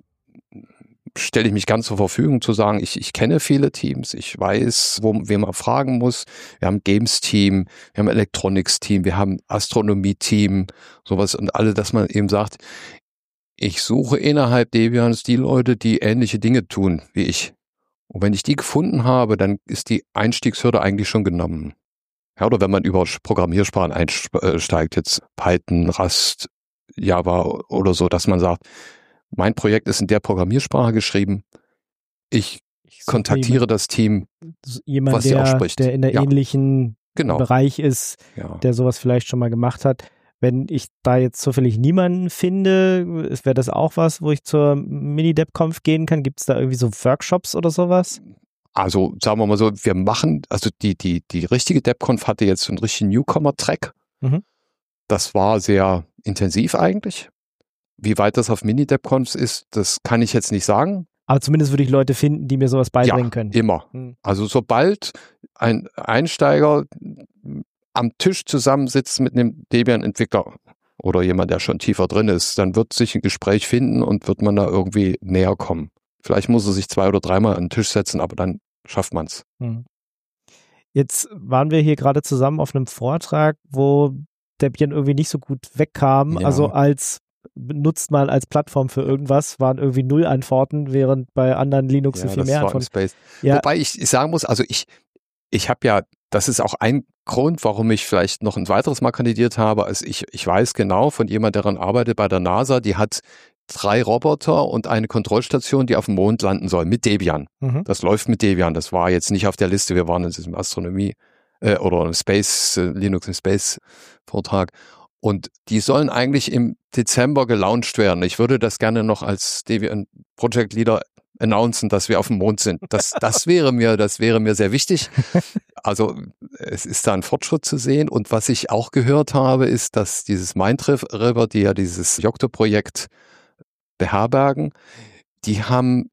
stelle ich mich ganz zur Verfügung zu sagen, ich kenne viele Teams, ich weiß, wen man fragen muss. Wir haben Games-Team, wir haben Electronics-Team, wir haben Astronomie-Team, sowas und alle, dass man eben sagt, ich suche innerhalb Debians die Leute, die ähnliche Dinge tun wie ich. Und wenn ich die gefunden habe, dann ist die Einstiegshürde eigentlich schon genommen. Ja, oder wenn man über Programmiersprachen einsteigt, jetzt Python, Rust, Java oder so, dass man sagt, mein Projekt ist in der Programmiersprache geschrieben. Ich kontaktiere das Team, was sie auch spricht. Der in der ähnlichen Bereich ist, der sowas vielleicht schon mal gemacht hat. Wenn ich da jetzt zufällig niemanden finde, wäre das auch was, wo ich zur Mini-DebConf gehen kann? Gibt es da irgendwie so Workshops oder sowas? Also sagen wir mal so, wir machen, also die richtige DebConf hatte jetzt einen richtigen Newcomer-Track. Mhm. Das war sehr intensiv eigentlich. Wie weit das auf Mini-DebConfs ist, das kann ich jetzt nicht sagen. Aber zumindest würde ich Leute finden, die mir sowas beibringen können. Immer. Also sobald ein Einsteiger am Tisch zusammensitzt mit einem Debian-Entwickler oder jemand, der schon tiefer drin ist, dann wird sich ein Gespräch finden und wird man da irgendwie näher kommen. Vielleicht muss er sich 2 oder 3-mal an den Tisch setzen, aber dann schafft man es. Jetzt waren wir hier gerade zusammen auf einem Vortrag, wo Debian irgendwie nicht so gut wegkam. Ja. Also benutzt mal als Plattform für irgendwas, waren irgendwie 0 Antworten, während bei anderen Linux viel mehr Antworten. Ja. Wobei ich sagen muss, also ich habe ja, das ist auch ein Grund, warum ich vielleicht noch ein weiteres Mal kandidiert habe. Also ich weiß genau von jemand, der daran arbeitet bei der NASA, die hat 3 Roboter und eine Kontrollstation, die auf dem Mond landen soll, mit Debian. Das läuft mit Debian. Das war jetzt nicht auf der Liste. Wir waren in diesem Astronomie oder im Space, Linux im Space Vortrag. Und die sollen eigentlich im Dezember gelauncht werden. Ich würde das gerne noch als Debian Project Leader announcen, dass wir auf dem Mond sind. Das wäre mir sehr wichtig. Also es ist da ein Fortschritt zu sehen. Und was ich auch gehört habe, ist, dass dieses Mindriver, die ja dieses Yocto-Projekt beherbergen, die haben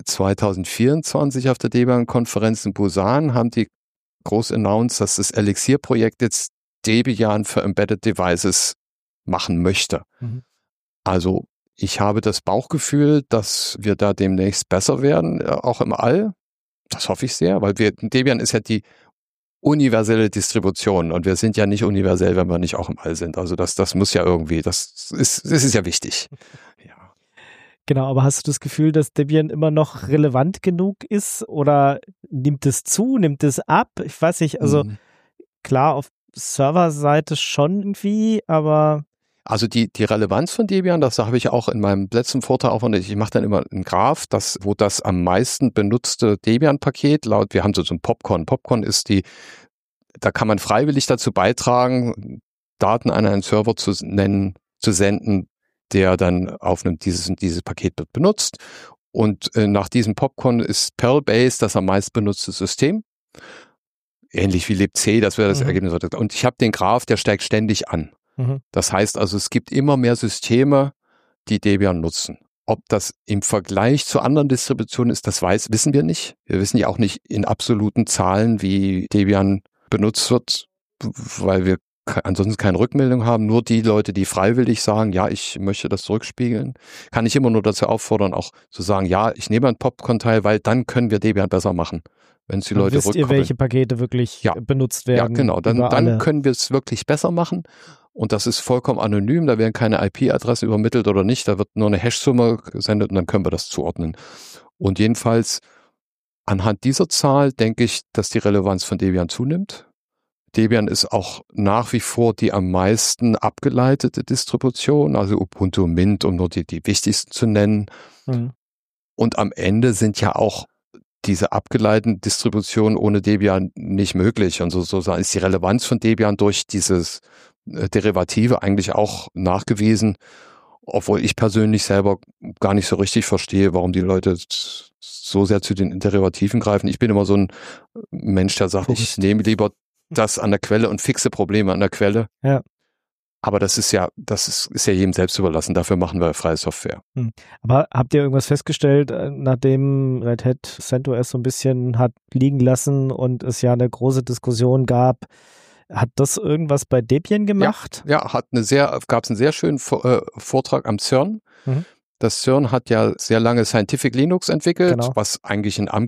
2024 auf der Debian-Konferenz in Busan, haben die groß announced, dass das Elixir-Projekt jetzt Debian für Embedded Devices machen möchte. Also ich habe das Bauchgefühl, dass wir da demnächst besser werden, auch im All. Das hoffe ich sehr, weil Debian ist ja die universelle Distribution und wir sind ja nicht universell, wenn wir nicht auch im All sind. Also das muss ja irgendwie, das ist ja wichtig. Ja. Genau, aber hast du das Gefühl, dass Debian immer noch relevant genug ist oder nimmt es zu, nimmt es ab? Ich weiß nicht, also klar, auf Serverseite schon irgendwie, aber... Also die Relevanz von Debian, das habe ich auch in meinem letzten Vortrag auch, ich mache dann immer einen Graph, wo das am meisten benutzte Debian-Paket wir haben so ein Popcorn. Popcorn ist da kann man freiwillig dazu beitragen, Daten an einen Server zu senden, der dann aufnimmt, dieses Paket wird benutzt. Und nach diesem Popcorn ist Perl-Base das am meist benutzte System. Ähnlich wie libc, das wäre das Ergebnis. Und ich habe den Graph, der steigt ständig an. Das heißt also, es gibt immer mehr Systeme, die Debian nutzen. Ob das im Vergleich zu anderen Distributionen ist, wissen wir nicht. Wir wissen ja auch nicht in absoluten Zahlen, wie Debian benutzt wird, weil wir ansonsten keine Rückmeldung haben. Nur die Leute, die freiwillig sagen, ja, ich möchte das zurückspiegeln, kann ich immer nur dazu auffordern, auch zu sagen, ja, ich nehme einen Popcorn-Teil, weil dann können wir Debian besser machen. Wenn es die Leute wisst ihr, welche Pakete wirklich benutzt werden? Ja, genau. Dann können wir es wirklich besser machen. Und das ist vollkommen anonym. Da werden keine IP-Adressen übermittelt oder nicht. Da wird nur eine Hash-Summe gesendet und dann können wir das zuordnen. Und jedenfalls anhand dieser Zahl denke ich, dass die Relevanz von Debian zunimmt. Debian ist auch nach wie vor die am meisten abgeleitete Distribution, also Ubuntu, Mint, um nur die wichtigsten zu nennen. Mhm. Und am Ende sind ja auch diese abgeleiteten Distributionen ohne Debian nicht möglich. Und so ist die Relevanz von Debian durch dieses Derivative eigentlich auch nachgewiesen, obwohl ich persönlich selber gar nicht so richtig verstehe, warum die Leute so sehr zu den Derivativen greifen. Ich bin immer so ein Mensch, der sagt, ich nehme lieber das an der Quelle und fixe Probleme an der Quelle. Ja. Aber das ist ja jedem selbst überlassen. Dafür machen wir freie Software. Aber habt ihr irgendwas festgestellt, nachdem Red Hat CentOS so ein bisschen hat liegen lassen und es ja eine große Diskussion gab, hat das irgendwas bei Debian gemacht? Ja, gab es einen sehr schönen Vortrag am CERN. Mhm. Das CERN hat ja sehr lange Scientific Linux entwickelt, was eigentlich ein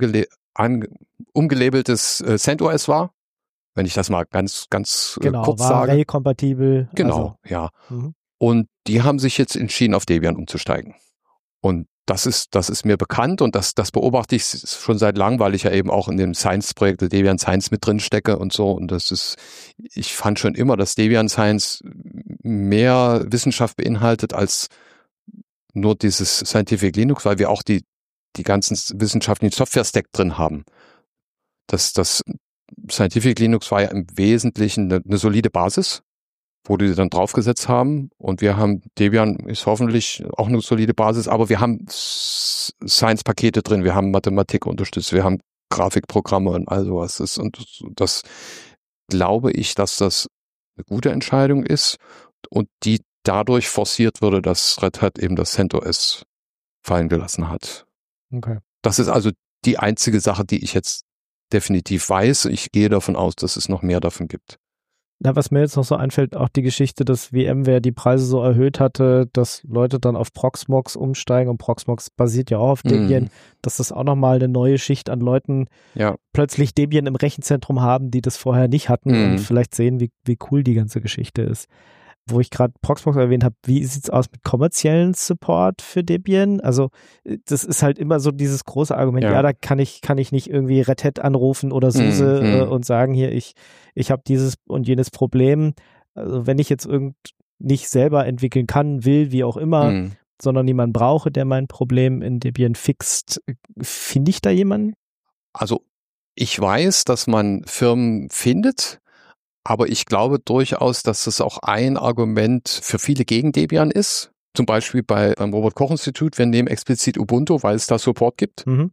umgelabeltes CentOS war. Wenn ich das mal ganz kurz sage. Array-kompatibel. Genau, ja. Mhm. Und die haben sich jetzt entschieden, auf Debian umzusteigen. Und das ist mir bekannt und das beobachte ich schon seit langem, weil ich ja eben auch in dem Science-Projekt der Debian Science mit drin stecke und so. Und ich fand schon immer, dass Debian Science mehr Wissenschaft beinhaltet als nur dieses Scientific Linux, weil wir auch die ganzen wissenschaftlichen Software-Stack drin haben. Das Scientific Linux war ja im Wesentlichen eine solide Basis, wo die dann draufgesetzt haben. Und wir haben, Debian ist hoffentlich auch eine solide Basis, aber wir haben Science-Pakete drin, wir haben Mathematik unterstützt, wir haben Grafikprogramme und all sowas. Und das glaube ich, dass das eine gute Entscheidung ist und die dadurch forciert wurde, dass Red Hat eben das CentOS fallen gelassen hat. Okay. Das ist also die einzige Sache, die ich jetzt definitiv weiß. Ich gehe davon aus, dass es noch mehr davon gibt. Na, was mir jetzt noch so einfällt, auch die Geschichte, dass VMware die Preise so erhöht hatte, dass Leute dann auf Proxmox umsteigen und Proxmox basiert ja auch auf Debian, dass das auch nochmal eine neue Schicht an Leuten plötzlich Debian im Rechenzentrum haben, die das vorher nicht hatten und vielleicht sehen, wie cool die ganze Geschichte ist. Wo ich gerade Proxmox erwähnt habe, wie sieht's aus mit kommerziellen Support für Debian? Also das ist halt immer so dieses große Argument, da kann ich nicht irgendwie Red Hat anrufen oder SUSE und sagen, hier, ich habe dieses und jenes Problem. Also wenn ich jetzt nicht selber entwickeln kann, will, wie auch immer, sondern jemanden brauche, der mein Problem in Debian fixt, finde ich da jemanden? Also ich weiß, dass man Firmen findet, aber ich glaube durchaus, dass das auch ein Argument für viele gegen Debian ist. Zum Beispiel beim Robert-Koch-Institut, wir nehmen explizit Ubuntu, weil es da Support gibt. Mhm.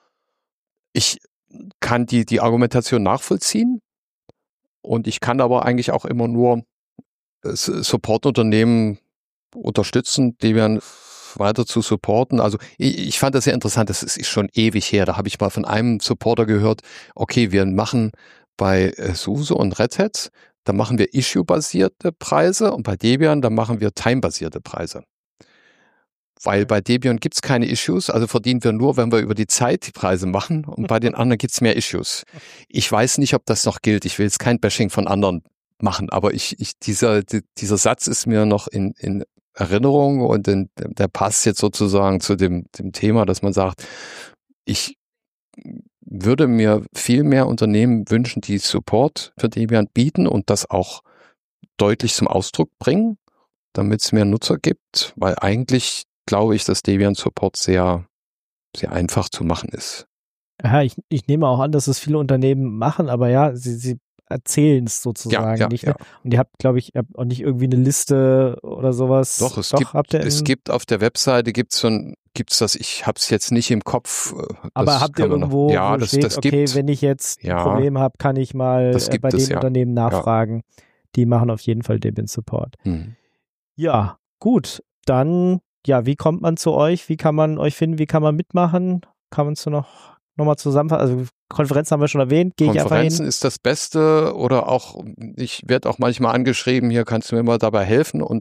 Ich kann die Argumentation nachvollziehen und ich kann aber eigentlich auch immer nur Supportunternehmen unterstützen, Debian weiter zu supporten. Also ich fand das sehr interessant, das ist schon ewig her. Da habe ich mal von einem Supporter gehört, okay, wir machen bei SUSE und Red Hat, da machen wir Issue-basierte Preise und bei Debian, da machen wir Time-basierte Preise. Weil bei Debian gibt's keine Issues, also verdienen wir nur, wenn wir über die Zeit die Preise machen und bei den anderen gibt's mehr Issues. Ich weiß nicht, ob das noch gilt. Ich will jetzt kein Bashing von anderen machen, aber dieser Satz ist mir noch in Erinnerung und der passt jetzt sozusagen zu dem Thema, dass man sagt, ich würde mir viel mehr Unternehmen wünschen, die Support für Debian bieten und das auch deutlich zum Ausdruck bringen, damit es mehr Nutzer gibt, weil eigentlich glaube ich, dass Debian Support sehr, sehr einfach zu machen ist. Ja, ich nehme auch an, dass es viele Unternehmen machen, aber ja, sie erzählen es sozusagen nicht. Ne? Und ihr habt, glaube ich, auch nicht irgendwie eine Liste oder sowas. Doch, es gibt auf der Webseite gibt's das, ich habe es jetzt nicht im Kopf. Aber habt ihr irgendwo, wo steht, okay, wenn ich jetzt ein Problem habe, kann ich mal bei den Unternehmen nachfragen. Ja. Die machen auf jeden Fall Debian Support. Ja, gut. Dann, wie kommt man zu euch? Wie kann man euch finden? Wie kann man mitmachen? Kann man es noch mal zusammenfassen? Also Konferenzen haben wir schon erwähnt, gehe ich einfach hin. Konferenzen ist das Beste oder auch, ich werde auch manchmal angeschrieben, hier kannst du mir mal dabei helfen und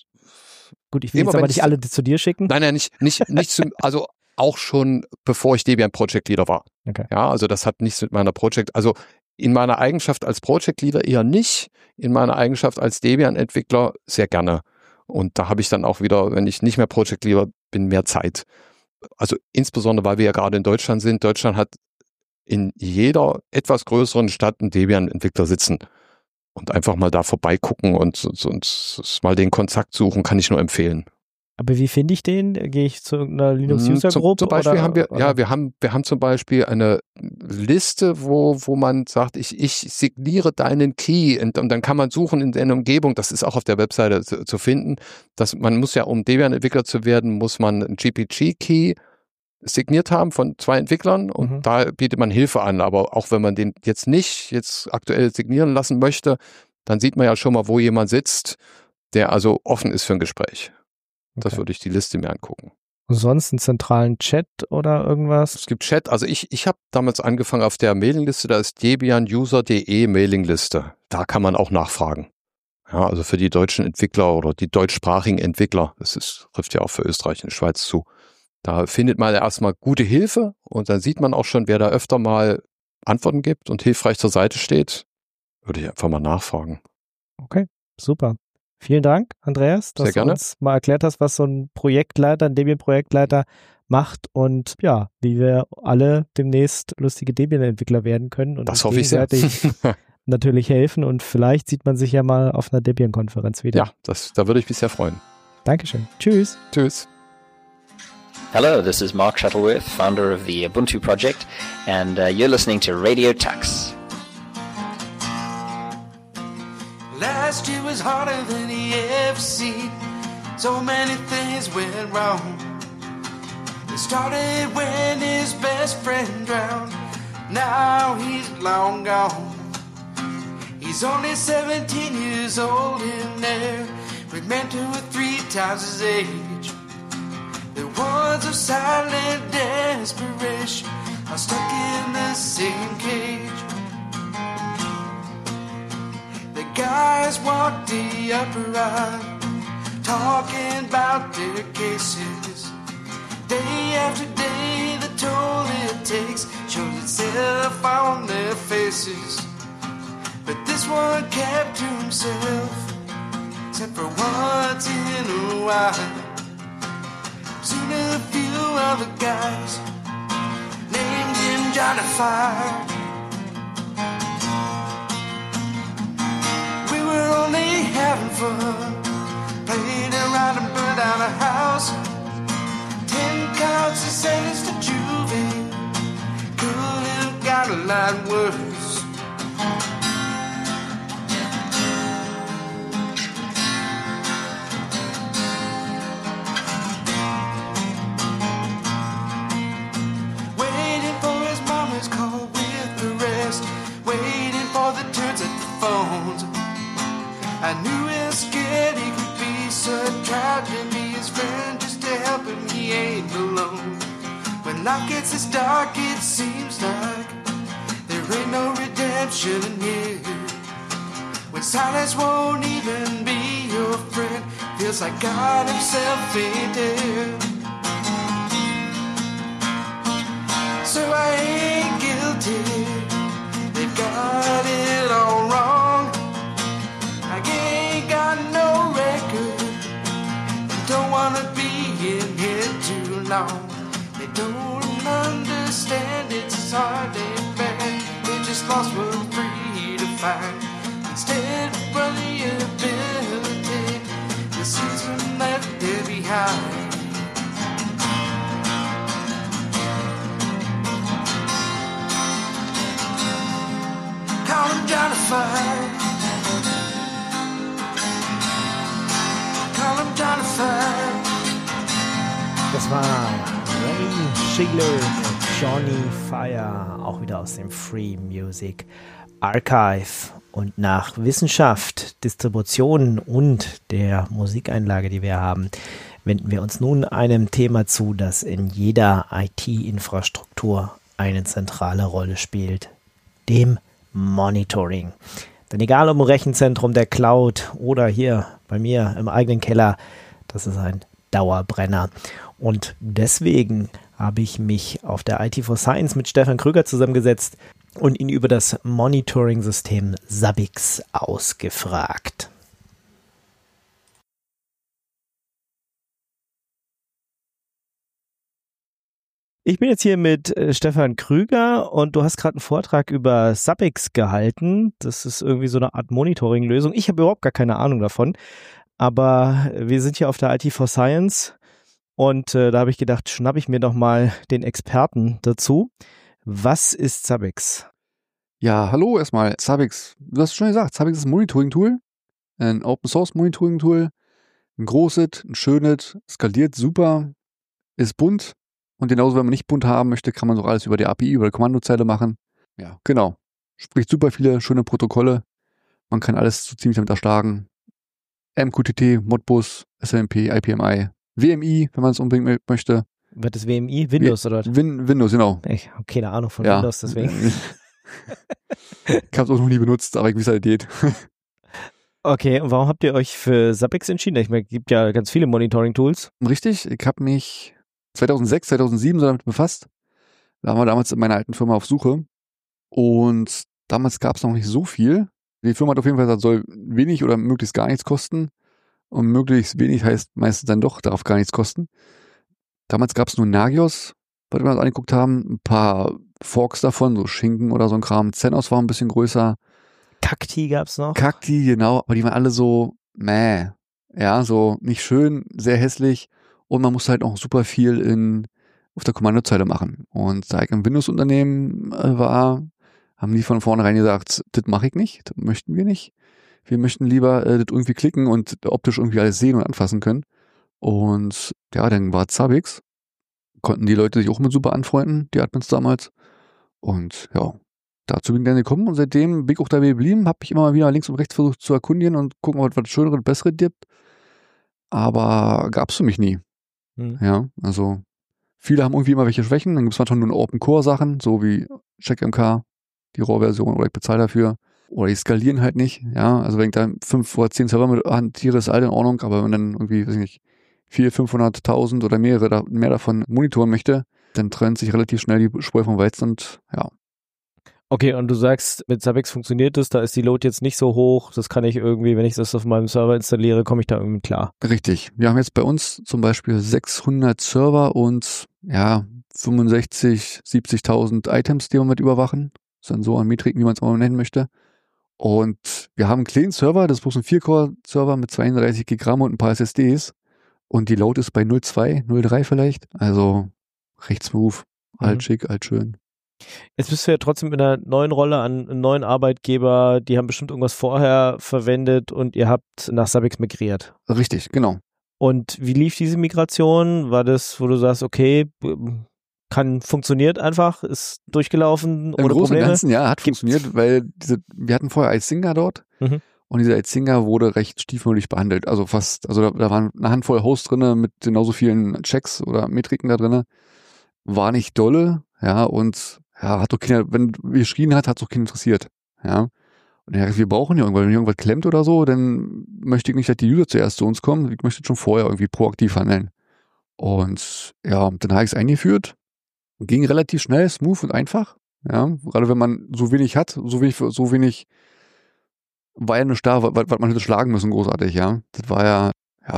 gut, ich will jetzt aber nicht alle zu dir schicken. Nein, nicht zum, also auch schon bevor ich Debian Project Leader war. Okay. Ja, also das hat nichts mit meiner also in meiner Eigenschaft als Project Leader eher nicht, in meiner Eigenschaft als Debian-Entwickler sehr gerne. Und da habe ich dann auch wieder, wenn ich nicht mehr Project Leader bin, mehr Zeit. Also insbesondere, weil wir ja gerade in Deutschland sind. Deutschland hat in jeder etwas größeren Stadt einen Debian-Entwickler sitzen. Und einfach mal da vorbeigucken und mal den Kontakt suchen, kann ich nur empfehlen. Aber wie finde ich den? Gehe ich zu einer Linux-User-Group? Zum Beispiel haben wir haben zum Beispiel eine Liste, wo man sagt, ich signiere deinen Key und dann kann man suchen in der Umgebung, das ist auch auf der Webseite zu finden, man muss ja, um Debian-Entwickler zu werden, muss man einen GPG-Key signiert haben von 2 Entwicklern und da bietet man Hilfe an, aber auch wenn man den jetzt aktuell signieren lassen möchte, dann sieht man ja schon mal, wo jemand sitzt, der also offen ist für ein Gespräch. Okay. Das würde ich die Liste mir angucken. Und sonst einen zentralen Chat oder irgendwas? Es gibt Chat, also ich habe damals angefangen auf der Mailingliste, da ist debianuser.de Mailingliste. Da kann man auch nachfragen. Ja, also für die deutschen Entwickler oder die deutschsprachigen Entwickler, trifft ja auch für Österreich und die Schweiz zu. Da findet man erstmal gute Hilfe und dann sieht man auch schon, wer da öfter mal Antworten gibt und hilfreich zur Seite steht. Würde ich einfach mal nachfragen. Okay, super. Vielen Dank, Andreas, dass du uns mal erklärt hast, was so ein Debian-Projektleiter macht und ja, wie wir alle demnächst lustige Debian-Entwickler werden können und das uns gegenseitig natürlich helfen und vielleicht sieht man sich ja mal auf einer Debian-Konferenz wieder. Ja, da würde ich mich sehr freuen. Dankeschön. Tschüss. Tschüss. Hello, this is Mark Shuttleworth, founder of the Ubuntu project, and you're listening to Radio Tux. Last year was harder than he ever seen. So many things went wrong. It started when his best friend drowned. Now he's long gone. He's only 17 years old in there, with men who are 3 times his age. The ones of silent desperation are stuck in the same cage. The guys walk the upper aisle, talking about their cases. Day after day, the toll it takes shows itself on their faces. But this one kept to himself, except for once in a while. Soon a few other guys named him Johnny Fire. We were only having fun, playing around and burned down a house. 10 counts and sentenced to juvie, could have got a lot worse. Waiting for his mama's call with the rest, waiting for the turns at the phones. I knew he was scared he could be, so I tried to be his friend just to help him, he ain't alone. When life gets this dark, it seems like there ain't no redemption in here. When silence won't even be your friend, feels like God himself ain't there. So I ain't guilty, they've got it all wrong. I ain't got no record, don't wanna be in here too long. They don't understand it's hard and bad, they just lost what we're free to find. Instead of vulnerability, the season left there behind. Call him Johnny Fire. Call him Johnny Fire. Das war Ray Shigler und Johnny Fire, auch wieder aus dem Free Music Archive. Und nach Wissenschaft, Distribution und der Musikeinlage, die wir haben, wenden wir uns nun einem Thema zu, das in jeder IT-Infrastruktur eine zentrale Rolle spielt, dem Monitoring. Denn egal ob im Rechenzentrum, der Cloud oder hier bei mir im eigenen Keller, das ist ein Dauerbrenner. Und deswegen habe ich mich auf der IT for Science mit Stefan Krüger zusammengesetzt und ihn über das Monitoring-System Zabbix ausgefragt. Ich bin jetzt hier mit Stefan Krüger und du hast gerade einen Vortrag über Zabbix gehalten. Das ist irgendwie so eine Art Monitoring-Lösung. Ich habe überhaupt gar keine Ahnung davon, aber wir sind hier auf der IT for Science und da habe ich gedacht, schnappe ich mir doch mal den Experten dazu. Was ist Zabbix? Ja, hallo erstmal. Zabbix, du hast schon gesagt, Zabbix ist ein Monitoring-Tool, ein Open-Source-Monitoring-Tool, ein großes, ein schönes, skaliert super, ist bunt. Und genauso, wenn man nicht bunt haben möchte, kann man so alles über die API, über die Kommandozeile machen. Ja, genau. Spricht super viele schöne Protokolle. Man kann alles so ziemlich damit erschlagen. MQTT, Modbus, SNMP, IPMI, WMI, wenn man es unbedingt möchte. Was ist WMI? Windows oder was? Windows, genau. Ich habe keine Ahnung von Windows, deswegen. Ich habe es auch noch nie benutzt, aber ich weiß, wie es geht. Okay, und warum habt ihr euch für Zabbix entschieden? Ich meine, es gibt ja ganz viele Monitoring-Tools. Richtig, ich habe mich 2006, 2007 so damit befasst. Da waren wir damals in meiner alten Firma auf Suche. Und damals gab es noch nicht so viel. Die Firma hat auf jeden Fall gesagt, soll wenig oder möglichst gar nichts kosten. Und möglichst wenig heißt meistens dann doch, darf gar nichts kosten. Damals gab es nur Nagios, was wir uns angeguckt haben. Ein paar Forks davon, so Schinken oder so ein Kram. Xenos war ein bisschen größer. Cacti gab's noch. Cacti, genau. Aber die waren alle so, ja, so nicht schön, sehr hässlich. Und man musste halt auch super viel auf der Kommandozeile machen. Und da ich im Windows-Unternehmen war, haben die von vornherein gesagt, das mache ich nicht, das möchten wir nicht. Wir möchten lieber das irgendwie klicken und optisch irgendwie alles sehen und anfassen können. Und ja, dann war Zabbix. Konnten die Leute sich auch mit super anfreunden, die Admins damals. Und ja, dazu bin ich dann gekommen und seitdem bin ich auch dabei geblieben, habe mich immer mal wieder links und rechts versucht zu erkundigen und gucken, ob es was Schöneres, Besseres gibt. Aber gab's für mich nie. Ja, also viele haben irgendwie immer welche Schwächen. Dann gibt es manchmal nur Open-Core-Sachen, so wie CheckMK, die RAW-Version, oder ich bezahle dafür. Oder die skalieren halt nicht. Ja, also wenn ich da 5 oder 10 Server mit hantiere, ist alles in Ordnung. Aber wenn man dann irgendwie, weiß ich nicht, 400.000, 500.000 oder mehr davon monitoren möchte, dann trennt sich relativ schnell die Spreu vom Weizen und ja. Okay, und du sagst, mit Zabbix funktioniert das, da ist die Load jetzt nicht so hoch, das kann ich irgendwie, wenn ich das auf meinem Server installiere, komme ich da irgendwie klar. Richtig. Wir haben jetzt bei uns zum Beispiel 600 Server und ja, 65.000, 70.000 Items, die wir mit überwachen. Sensoren, Metriken, wie man es auch nennen möchte. Und wir haben einen kleinen Server, das ist bloß ein 4-Core-Server mit 32 Gigramm und ein paar SSDs. Und die Load ist bei 0,2, 0,3 vielleicht. Also recht smooth, alt schick, alt schön. Jetzt bist du ja trotzdem in einer neuen Rolle an einem neuen Arbeitgeber, die haben bestimmt irgendwas vorher verwendet und ihr habt nach Zabbix migriert. Richtig, genau. Und wie lief diese Migration? War das, wo du sagst, okay, funktioniert einfach, ist durchgelaufen ohne Probleme? Im Großen und Ganzen, ja, hat funktioniert, weil wir hatten vorher Izinga dort und dieser Izinga wurde recht stiefmütterlich behandelt. Also da waren eine Handvoll Hosts drinne mit genauso vielen Checks oder Metriken da drinne. War nicht dolle, ja, und ja, hat doch keiner, wenn wir geschrien hat es doch keinen interessiert, ja. Und ja, wir brauchen ja irgendwann, wenn irgendwas klemmt oder so, dann möchte ich nicht, dass die User zuerst zu uns kommen, ich möchte schon vorher irgendwie proaktiv handeln. Und ja, dann habe ich es eingeführt, ging relativ schnell, smooth und einfach, ja, gerade wenn man so wenig hat, so wenig war ja nicht da, was man hätte schlagen müssen, großartig, ja. Das war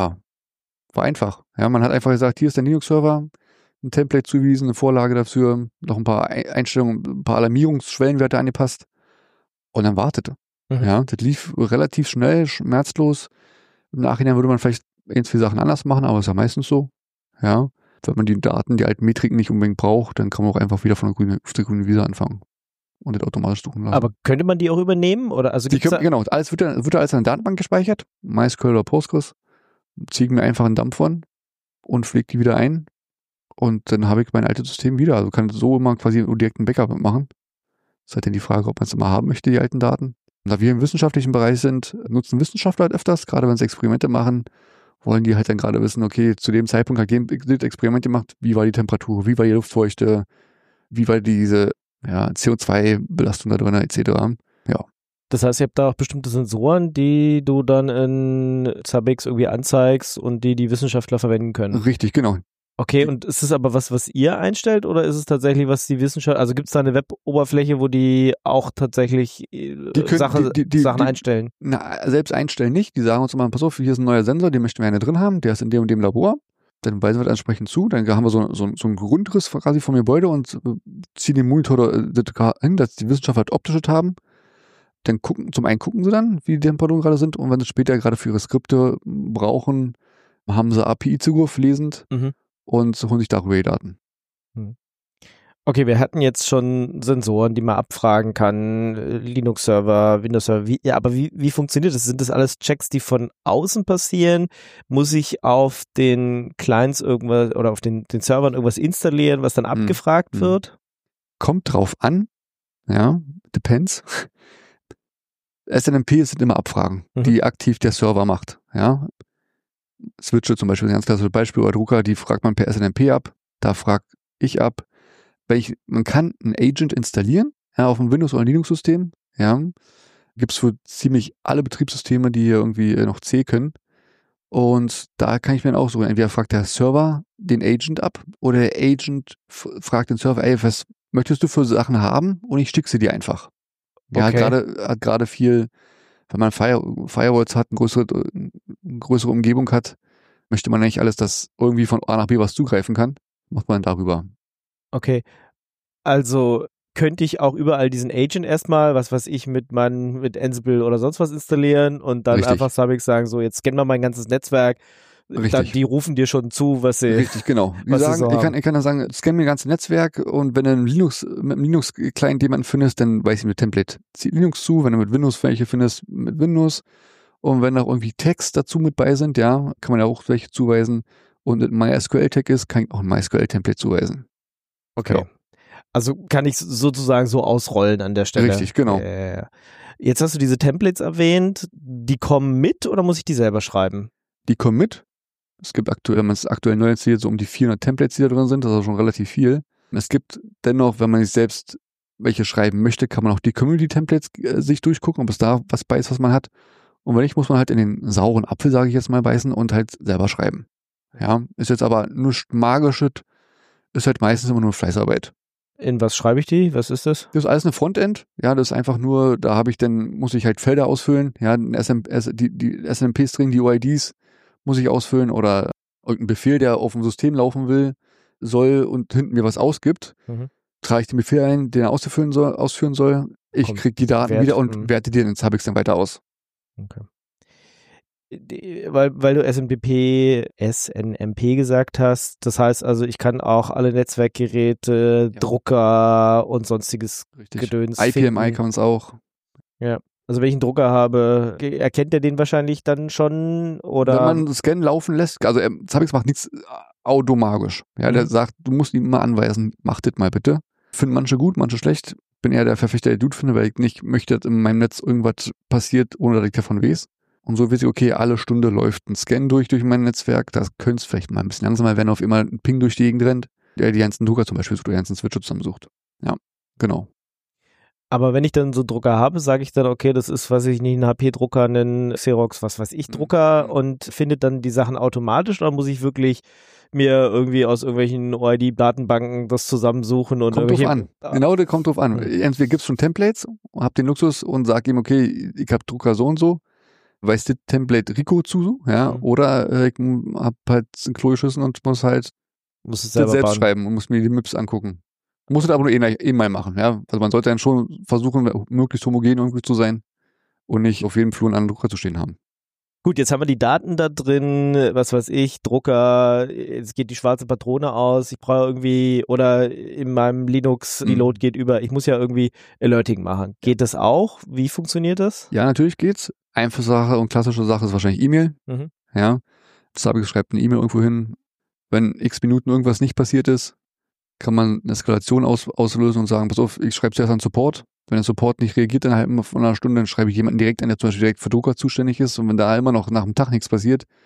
war einfach, ja, man hat einfach gesagt, hier ist der Linux-Server, ein Template zugewiesen, eine Vorlage dafür, noch ein paar Einstellungen, ein paar Alarmierungsschwellenwerte angepasst und dann wartete. Ja, das lief relativ schnell, schmerzlos. Im Nachhinein würde man vielleicht 1-2 Sachen anders machen, aber ist ja meistens so. Ja, wenn man die Daten, die alten Metriken nicht unbedingt braucht, dann kann man auch einfach wieder auf der grünen Wiese anfangen und das automatisch suchen lassen. Aber könnte man die auch übernehmen? Oder also genau, alles wird alles in der Datenbank gespeichert, MySQL oder Postgres, ziehe ich mir einfach einen Dump von und pflege die wieder ein. Und dann habe ich mein altes System wieder. Also kann so immer quasi direkt ein Backup machen. Das ist halt dann die Frage, ob man es immer haben möchte, die alten Daten. Und da wir im wissenschaftlichen Bereich sind, nutzen Wissenschaftler halt öfters, gerade wenn sie Experimente machen, wollen die halt dann gerade wissen, okay, zu dem Zeitpunkt hat das Experiment gemacht, wie war die Temperatur, wie war die Luftfeuchte, wie weit diese CO2-Belastung da drin etc. Ja. Das heißt, ihr habt da auch bestimmte Sensoren, die du dann in Zabbix irgendwie anzeigst und die Wissenschaftler verwenden können. Richtig, genau. Okay, und ist es aber was ihr einstellt oder ist es tatsächlich, was die Wissenschaft, also gibt es da eine Web-Oberfläche, wo die auch tatsächlich Sachen einstellen? Na, selbst einstellen nicht. Die sagen uns immer, pass auf, hier ist ein neuer Sensor, den möchten wir gerne drin haben, der ist in dem und dem Labor. Dann weisen wir das entsprechend zu. Dann haben wir so einen Grundriss quasi vom Gebäude und ziehen den Monitor hin, dass die Wissenschaftler halt optisches haben. Dann zum einen gucken sie dann, wie die Temperaturen gerade sind, und wenn sie später gerade für ihre Skripte brauchen, haben sie API-Zugriff lesend und holen sich darüber die Daten. Okay, wir hatten jetzt schon Sensoren, die man abfragen kann, Linux-Server, Windows-Server, wie funktioniert das? Sind das alles Checks, die von außen passieren? Muss ich auf den Clients irgendwas oder auf den Servern irgendwas installieren, was dann abgefragt wird? Kommt drauf an, ja, depends. SNMP sind immer Abfragen, die aktiv der Server macht, ja. Switche zum Beispiel, ein ganz klassisches Beispiel, oder Drucker, die fragt man per SNMP ab, da frage ich ab. Man kann einen Agent installieren, ja, auf einem Windows- oder Linux-System, ja. Gibt es für ziemlich alle Betriebssysteme, die hier irgendwie noch C können. Und da kann ich mir dann auch so, entweder fragt der Server den Agent ab oder der Agent fragt den Server, ey, was möchtest du für Sachen haben? Und ich schicke sie dir einfach. Ja, Okay. hat gerade viel, wenn man Firewalls hat, eine größere Umgebung hat, möchte man eigentlich alles, dass irgendwie von A nach B was zugreifen kann, macht man darüber. Okay, also könnte ich auch überall diesen Agent erstmal, was weiß ich, mit Ansible oder sonst was installieren und dann Richtig. einfach Zabbix sagen, so jetzt scannen wir mein ganzes Netzwerk. Richtig. Dann, die rufen dir schon zu, was sie... Richtig, genau. Die was sie sagen, so haben. ich kann dann sagen, scan mir das ganze Netzwerk, und wenn du mit einem Linux-Client jemanden findest, dann weiß ich mit Template. Zieh Linux zu, wenn du mit Windows welche findest, mit Windows. Und wenn da irgendwie Tags dazu mit bei sind, ja, kann man ja auch welche zuweisen. Und mit MySQL-Tag ist, kann ich auch ein MySQL-Template zuweisen. Okay. Ja. Also kann ich sozusagen so ausrollen an der Stelle. Richtig, genau. Jetzt hast du diese Templates erwähnt. Die kommen mit oder muss ich die selber schreiben? Die kommen mit. Es gibt aktuell, wenn man es aktuell neu erzählt, so um die 400 Templates, die da drin sind. Das ist schon relativ viel. Es gibt dennoch, wenn man sich selbst welche schreiben möchte, kann man auch die Community-Templates sich durchgucken, ob es da was bei ist, was man hat. Und wenn nicht, muss man halt in den sauren Apfel, sage ich jetzt mal, beißen und halt selber schreiben. Ja, ist jetzt aber nur magisches, ist halt meistens immer nur Fleißarbeit. In was schreibe ich die? Was ist das? Das ist alles eine Frontend. Ja, das ist einfach nur, muss ich halt Felder ausfüllen. Ja, die SNMP-String, die UIDs muss ich ausfüllen oder irgendein Befehl, der auf dem System laufen soll und hinten mir was ausgibt. Trage ich den Befehl ein, den er ausführen soll. Ich kriege die Daten wieder und werte die in Zabbix dann weiter aus. Okay. Weil du SNMP gesagt hast, das heißt also, ich kann auch alle Netzwerkgeräte, Drucker und sonstiges Gedöns IPMI finden. kann es auch. Ja, also wenn ich einen Drucker habe, erkennt er den wahrscheinlich dann schon, oder? Wenn man Scan laufen lässt, also Zabbix macht nichts automagisch. Ja, der sagt, du musst ihm immer anweisen, mach das mal bitte. Finden manche gut, manche schlecht. Bin eher der Verfechter, der Dude finde, weil ich nicht möchte, dass in meinem Netz irgendwas passiert, ohne dass ich davon weiß. Und so weiß ich, okay, alle Stunde läuft ein Scan durch mein Netzwerk. Das könnte es vielleicht mal ein bisschen langsamer werden, auf immer ein Ping durch die Gegend rennt, der die ganzen Drucker zum Beispiel sucht, die ganzen Switcher zusammensucht. Ja, genau. Aber wenn ich dann so Drucker habe, sage ich dann, okay, das ist, weiß ich nicht, ein HP-Drucker, ein Xerox, was weiß ich, Drucker, und findet dann die Sachen automatisch, oder muss ich wirklich mir irgendwie aus irgendwelchen OID-Datenbanken das zusammensuchen? Und kommt drauf an. Genau, das kommt drauf an. Entweder gibt's schon Templates, hab den Luxus und sag ihm, okay, ich hab Drucker so und so, weiß das Template Rico zu, ja, oder ich hab halt ein Klo geschissen und muss halt es selbst schreiben und muss mir die MIPS angucken. Muss es aber nur eh mal machen, ja. Also man sollte dann schon versuchen, möglichst homogen irgendwie zu sein und nicht auf jedem Flur einen anderen Drucker zu stehen haben. Gut, jetzt haben wir die Daten da drin, was weiß ich, Drucker, jetzt geht die schwarze Patrone aus, ich brauche irgendwie, oder in meinem Linux, die Load geht über, ich muss ja irgendwie Alerting machen. Geht das auch? Wie funktioniert das? Ja, natürlich geht's. Einfache Sache und klassische Sache ist wahrscheinlich E-Mail. Ja, Zabbix schreibt eine E-Mail irgendwo hin. Wenn x Minuten irgendwas nicht passiert ist, kann man eine Eskalation auslösen und sagen, pass auf, ich schreibe zuerst an Support. Wenn der Support nicht reagiert innerhalb von einer Stunde, dann schreibe ich jemanden direkt an, der zum Beispiel direkt für Drucker zuständig ist. Und wenn da immer noch nach dem Tag nichts passiert,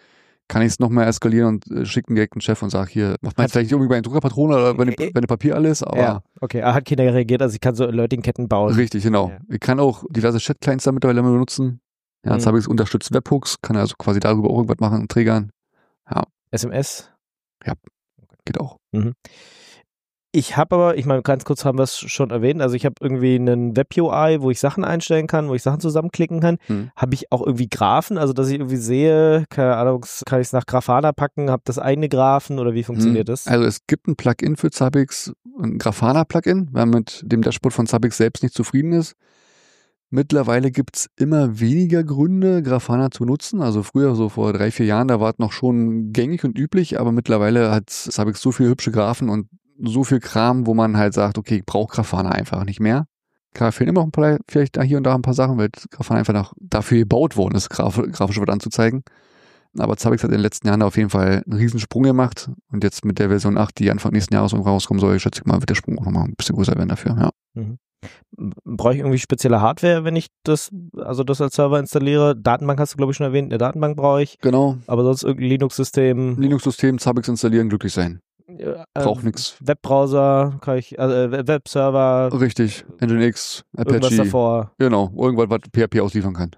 kann ich es noch mehr eskalieren und schicke einen direkten Chef und sage, hier, macht man jetzt vielleicht irgendwie bei den Druckerpatronen oder bei dem Papier alles, aber... Ja, okay, er hat keiner reagiert, also ich kann so Alerting-Ketten bauen. Richtig, genau. Ja. Ich kann auch diverse Chat-Clients da mittlerweile benutzen. Ja, jetzt habe ich es unterstützt Webhooks, kann also quasi darüber auch irgendwas machen und triggern. Ja. SMS? Ja, geht auch. Mhm. Ich habe aber, ich meine, ganz kurz haben wir es schon erwähnt, also ich habe irgendwie einen Web-UI, wo ich Sachen einstellen kann, wo ich Sachen zusammenklicken kann. Habe ich auch irgendwie Graphen, also dass ich irgendwie sehe, keine Ahnung, kann ich es nach Grafana packen, habe das eigene Graphen oder wie funktioniert das? Also es gibt ein Plugin für Zabbix, ein Grafana-Plugin, wenn man mit dem Dashboard von Zabbix selbst nicht zufrieden ist. Mittlerweile gibt's immer weniger Gründe, Grafana zu nutzen. Also früher, so vor 3-4 Jahren, da war es noch schon gängig und üblich, aber mittlerweile hat Zabbix so viele hübsche Graphen und so viel Kram, wo man halt sagt, okay, ich brauche Grafana einfach nicht mehr. Klar, fehlen immer noch vielleicht hier und da ein paar Sachen, weil Grafana einfach dafür gebaut worden ist, grafisch was anzuzeigen. Aber Zabbix hat in den letzten Jahren auf jeden Fall einen Riesensprung gemacht und jetzt mit der Version 8, die Anfang nächsten Jahres rauskommen soll, schätze ich mal, wird der Sprung auch nochmal ein bisschen größer werden dafür, ja. Mhm. Brauche ich irgendwie spezielle Hardware, wenn ich das als Server installiere? Datenbank hast du, glaube ich, schon erwähnt. Eine Datenbank brauche ich. Genau. Aber sonst irgendein Linux-System. Linux-System, Zabbix installieren, glücklich sein. Braucht nichts. Webbrowser, kann ich, Webserver. Richtig. Nginx, Apache. Irgendwas davor. Genau. Irgendwas, was PHP ausliefern kann.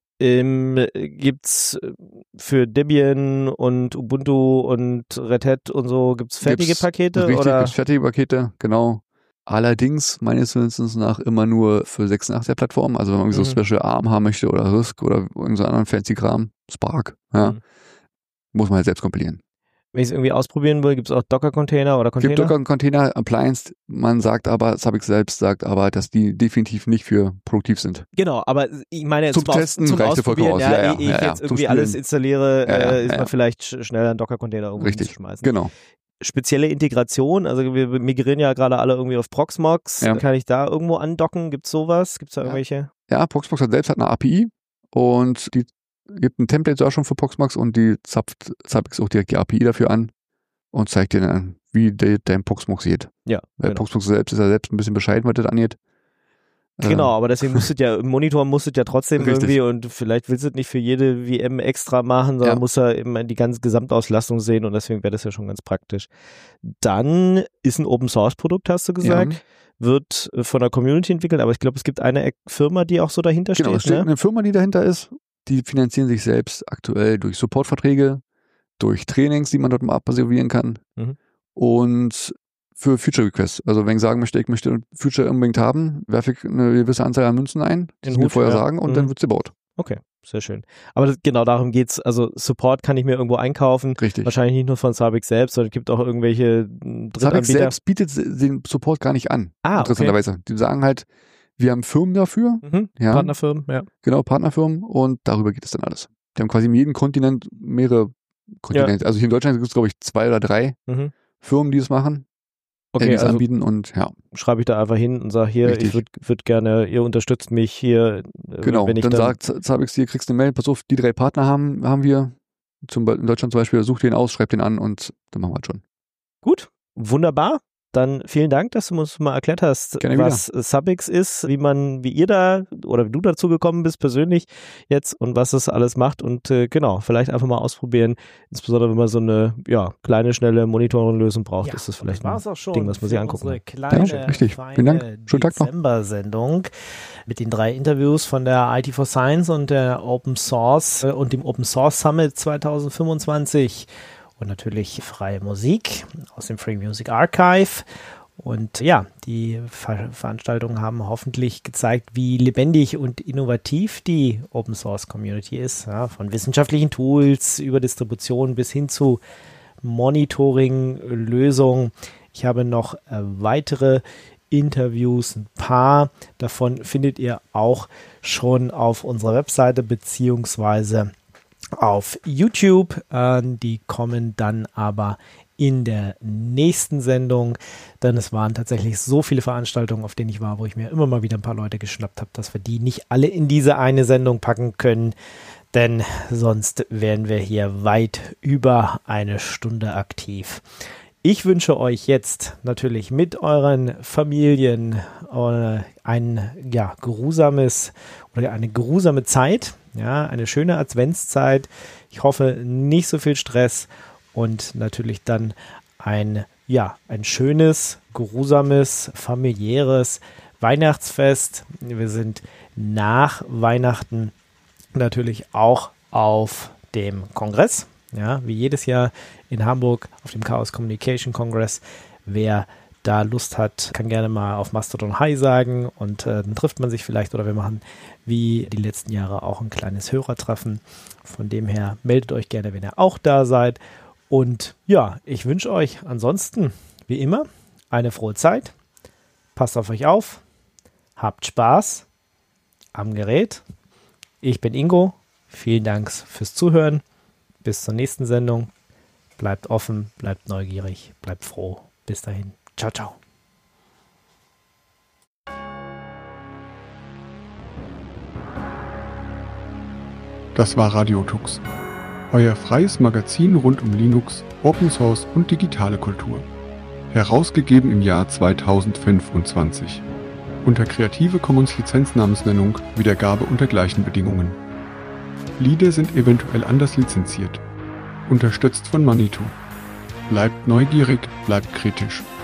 Gibt's für Debian und Ubuntu und Red Hat und so, gibt's fertige Pakete? Richtig, oder? Gibt's fertige Pakete, genau. Allerdings meines Wissens nach immer nur für 86er Plattformen. Also wenn man irgendwie so Special ARM haben möchte oder RISC oder irgendeinen anderen fancy Kram, Spark, ja, muss man halt selbst kompilieren. Wenn ich es irgendwie ausprobieren will, gibt es auch Docker-Container oder Container? Es gibt Docker-Container, Appliance, man sagt aber, Zabbix selbst sagt aber, dass die definitiv nicht für produktiv sind. Genau, aber ich meine jetzt zum Testen zum reicht vollkommen aus. Ja, ich jetzt irgendwie alles installiere, ist man vielleicht schneller einen Docker-Container irgendwo hinzuschmeißen. Genau. Spezielle Integration, also wir migrieren ja gerade alle irgendwie auf Proxmox. Ja. Kann ich da irgendwo andocken? Gibt's sowas? Gibt's da irgendwelche? Ja, Proxmox selbst hat eine API und die gibt ein Template sogar schon für Proxmox und die zapft Zabbix auch direkt die API dafür an und zeigt dir dann, wie dein Proxmox geht. Ja. Weil Proxmox selbst ist ja selbst ein bisschen bescheiden, was das angeht. Genau, aber deswegen musstet ja im Monitor trotzdem irgendwie und vielleicht willst du es nicht für jede VM extra machen, sondern muss ja eben die ganze Gesamtauslastung sehen und deswegen wäre das ja schon ganz praktisch. Dann ist ein Open Source Produkt, hast du gesagt, wird von der Community entwickelt, aber ich glaube, es gibt eine Firma, die auch so dahinter steht. Genau, es steht eine Firma, die dahinter ist, die finanzieren sich selbst aktuell durch Supportverträge, durch Trainings, die man dort mal absolvieren kann und für Future Requests. Also wenn ich sagen möchte, ich möchte Future unbedingt haben, werfe ich eine gewisse Anzahl an Münzen ein, die sie mir vorher sagen und dann wird sie gebaut. Okay, sehr schön. Aber genau darum geht's. Also Support kann ich mir irgendwo einkaufen. Richtig. Wahrscheinlich nicht nur von Zabbix selbst, sondern es gibt auch irgendwelche Drittanbieter. Zabbix selbst bietet den Support gar nicht an. Interessanterweise. Okay. Die sagen halt, wir haben Firmen dafür. Partnerfirmen, ja. Genau, Partnerfirmen und darüber geht es dann alles. Die haben quasi in jedem Kontinent mehrere Kontinente. Ja. Also hier in Deutschland gibt es, glaube ich, 2 oder 3 Firmen, die es machen. Okay, also anbieten und schreibe ich da einfach hin und sage hier, ich würde gerne, ihr unterstützt mich hier. Genau, wenn ich dann sagt Zabbix, hier kriegst du eine Mail, pass auf, die 3 Partner haben wir, in Deutschland zum Beispiel, such den aus, schreib den an und dann machen wir es schon. Gut, wunderbar. Dann vielen Dank, dass du uns mal erklärt hast, was Zabbix ist, wie ihr da oder wie du dazu gekommen bist persönlich jetzt und was das alles macht und genau, vielleicht einfach mal ausprobieren, insbesondere wenn man so eine kleine, schnelle Monitoring-Lösung braucht, ist das vielleicht ein Ding, was man sich angucken kann. Kleine, richtig. Vielen Dank. Schönen Tag noch. Dezember-Sendung mit den 3 Interviews von der IT for Science und der Open Source und dem Open Source Summit 2025. Und natürlich freie Musik aus dem Free Music Archive. Und ja, die Veranstaltungen haben hoffentlich gezeigt, wie lebendig und innovativ die Open Source Community ist. Ja, von wissenschaftlichen Tools über Distribution bis hin zu Monitoring-Lösungen. Ich habe noch weitere Interviews, ein paar davon findet ihr auch schon auf unserer Webseite beziehungsweise auf YouTube. Die kommen dann aber in der nächsten Sendung, denn es waren tatsächlich so viele Veranstaltungen, auf denen ich war, wo ich mir immer mal wieder ein paar Leute geschnappt habe, dass wir die nicht alle in diese eine Sendung packen können, denn sonst wären wir hier weit über eine Stunde aktiv. Ich wünsche euch jetzt natürlich mit euren Familien eine geruhsame Zeit, ja, eine schöne Adventszeit. Ich hoffe, nicht so viel Stress und natürlich dann ein schönes, geruhsames, familiäres Weihnachtsfest. Wir sind nach Weihnachten natürlich auch auf dem Kongress, ja, wie jedes Jahr in Hamburg auf dem Chaos Communication Congress. Wer da Lust hat, kann gerne mal auf Mastodon Hi sagen und dann trifft man sich vielleicht oder wir machen wie die letzten Jahre auch ein kleines Hörertreffen. Von dem her meldet euch gerne, wenn ihr auch da seid. Und ja, ich wünsche euch ansonsten wie immer eine frohe Zeit. Passt auf euch auf. Habt Spaß am Gerät. Ich bin Ingo. Vielen Dank fürs Zuhören. Bis zur nächsten Sendung. Bleibt offen, bleibt neugierig, bleibt froh. Bis dahin. Ciao, ciao. Das war Radiotux, euer freies Magazin rund um Linux, Open Source und digitale Kultur. Herausgegeben im Jahr 2025. Unter Creative Commons Lizenznamensnennung, Wiedergabe unter gleichen Bedingungen. Lieder sind eventuell anders lizenziert. Unterstützt von Manitou. Bleibt neugierig, bleibt kritisch.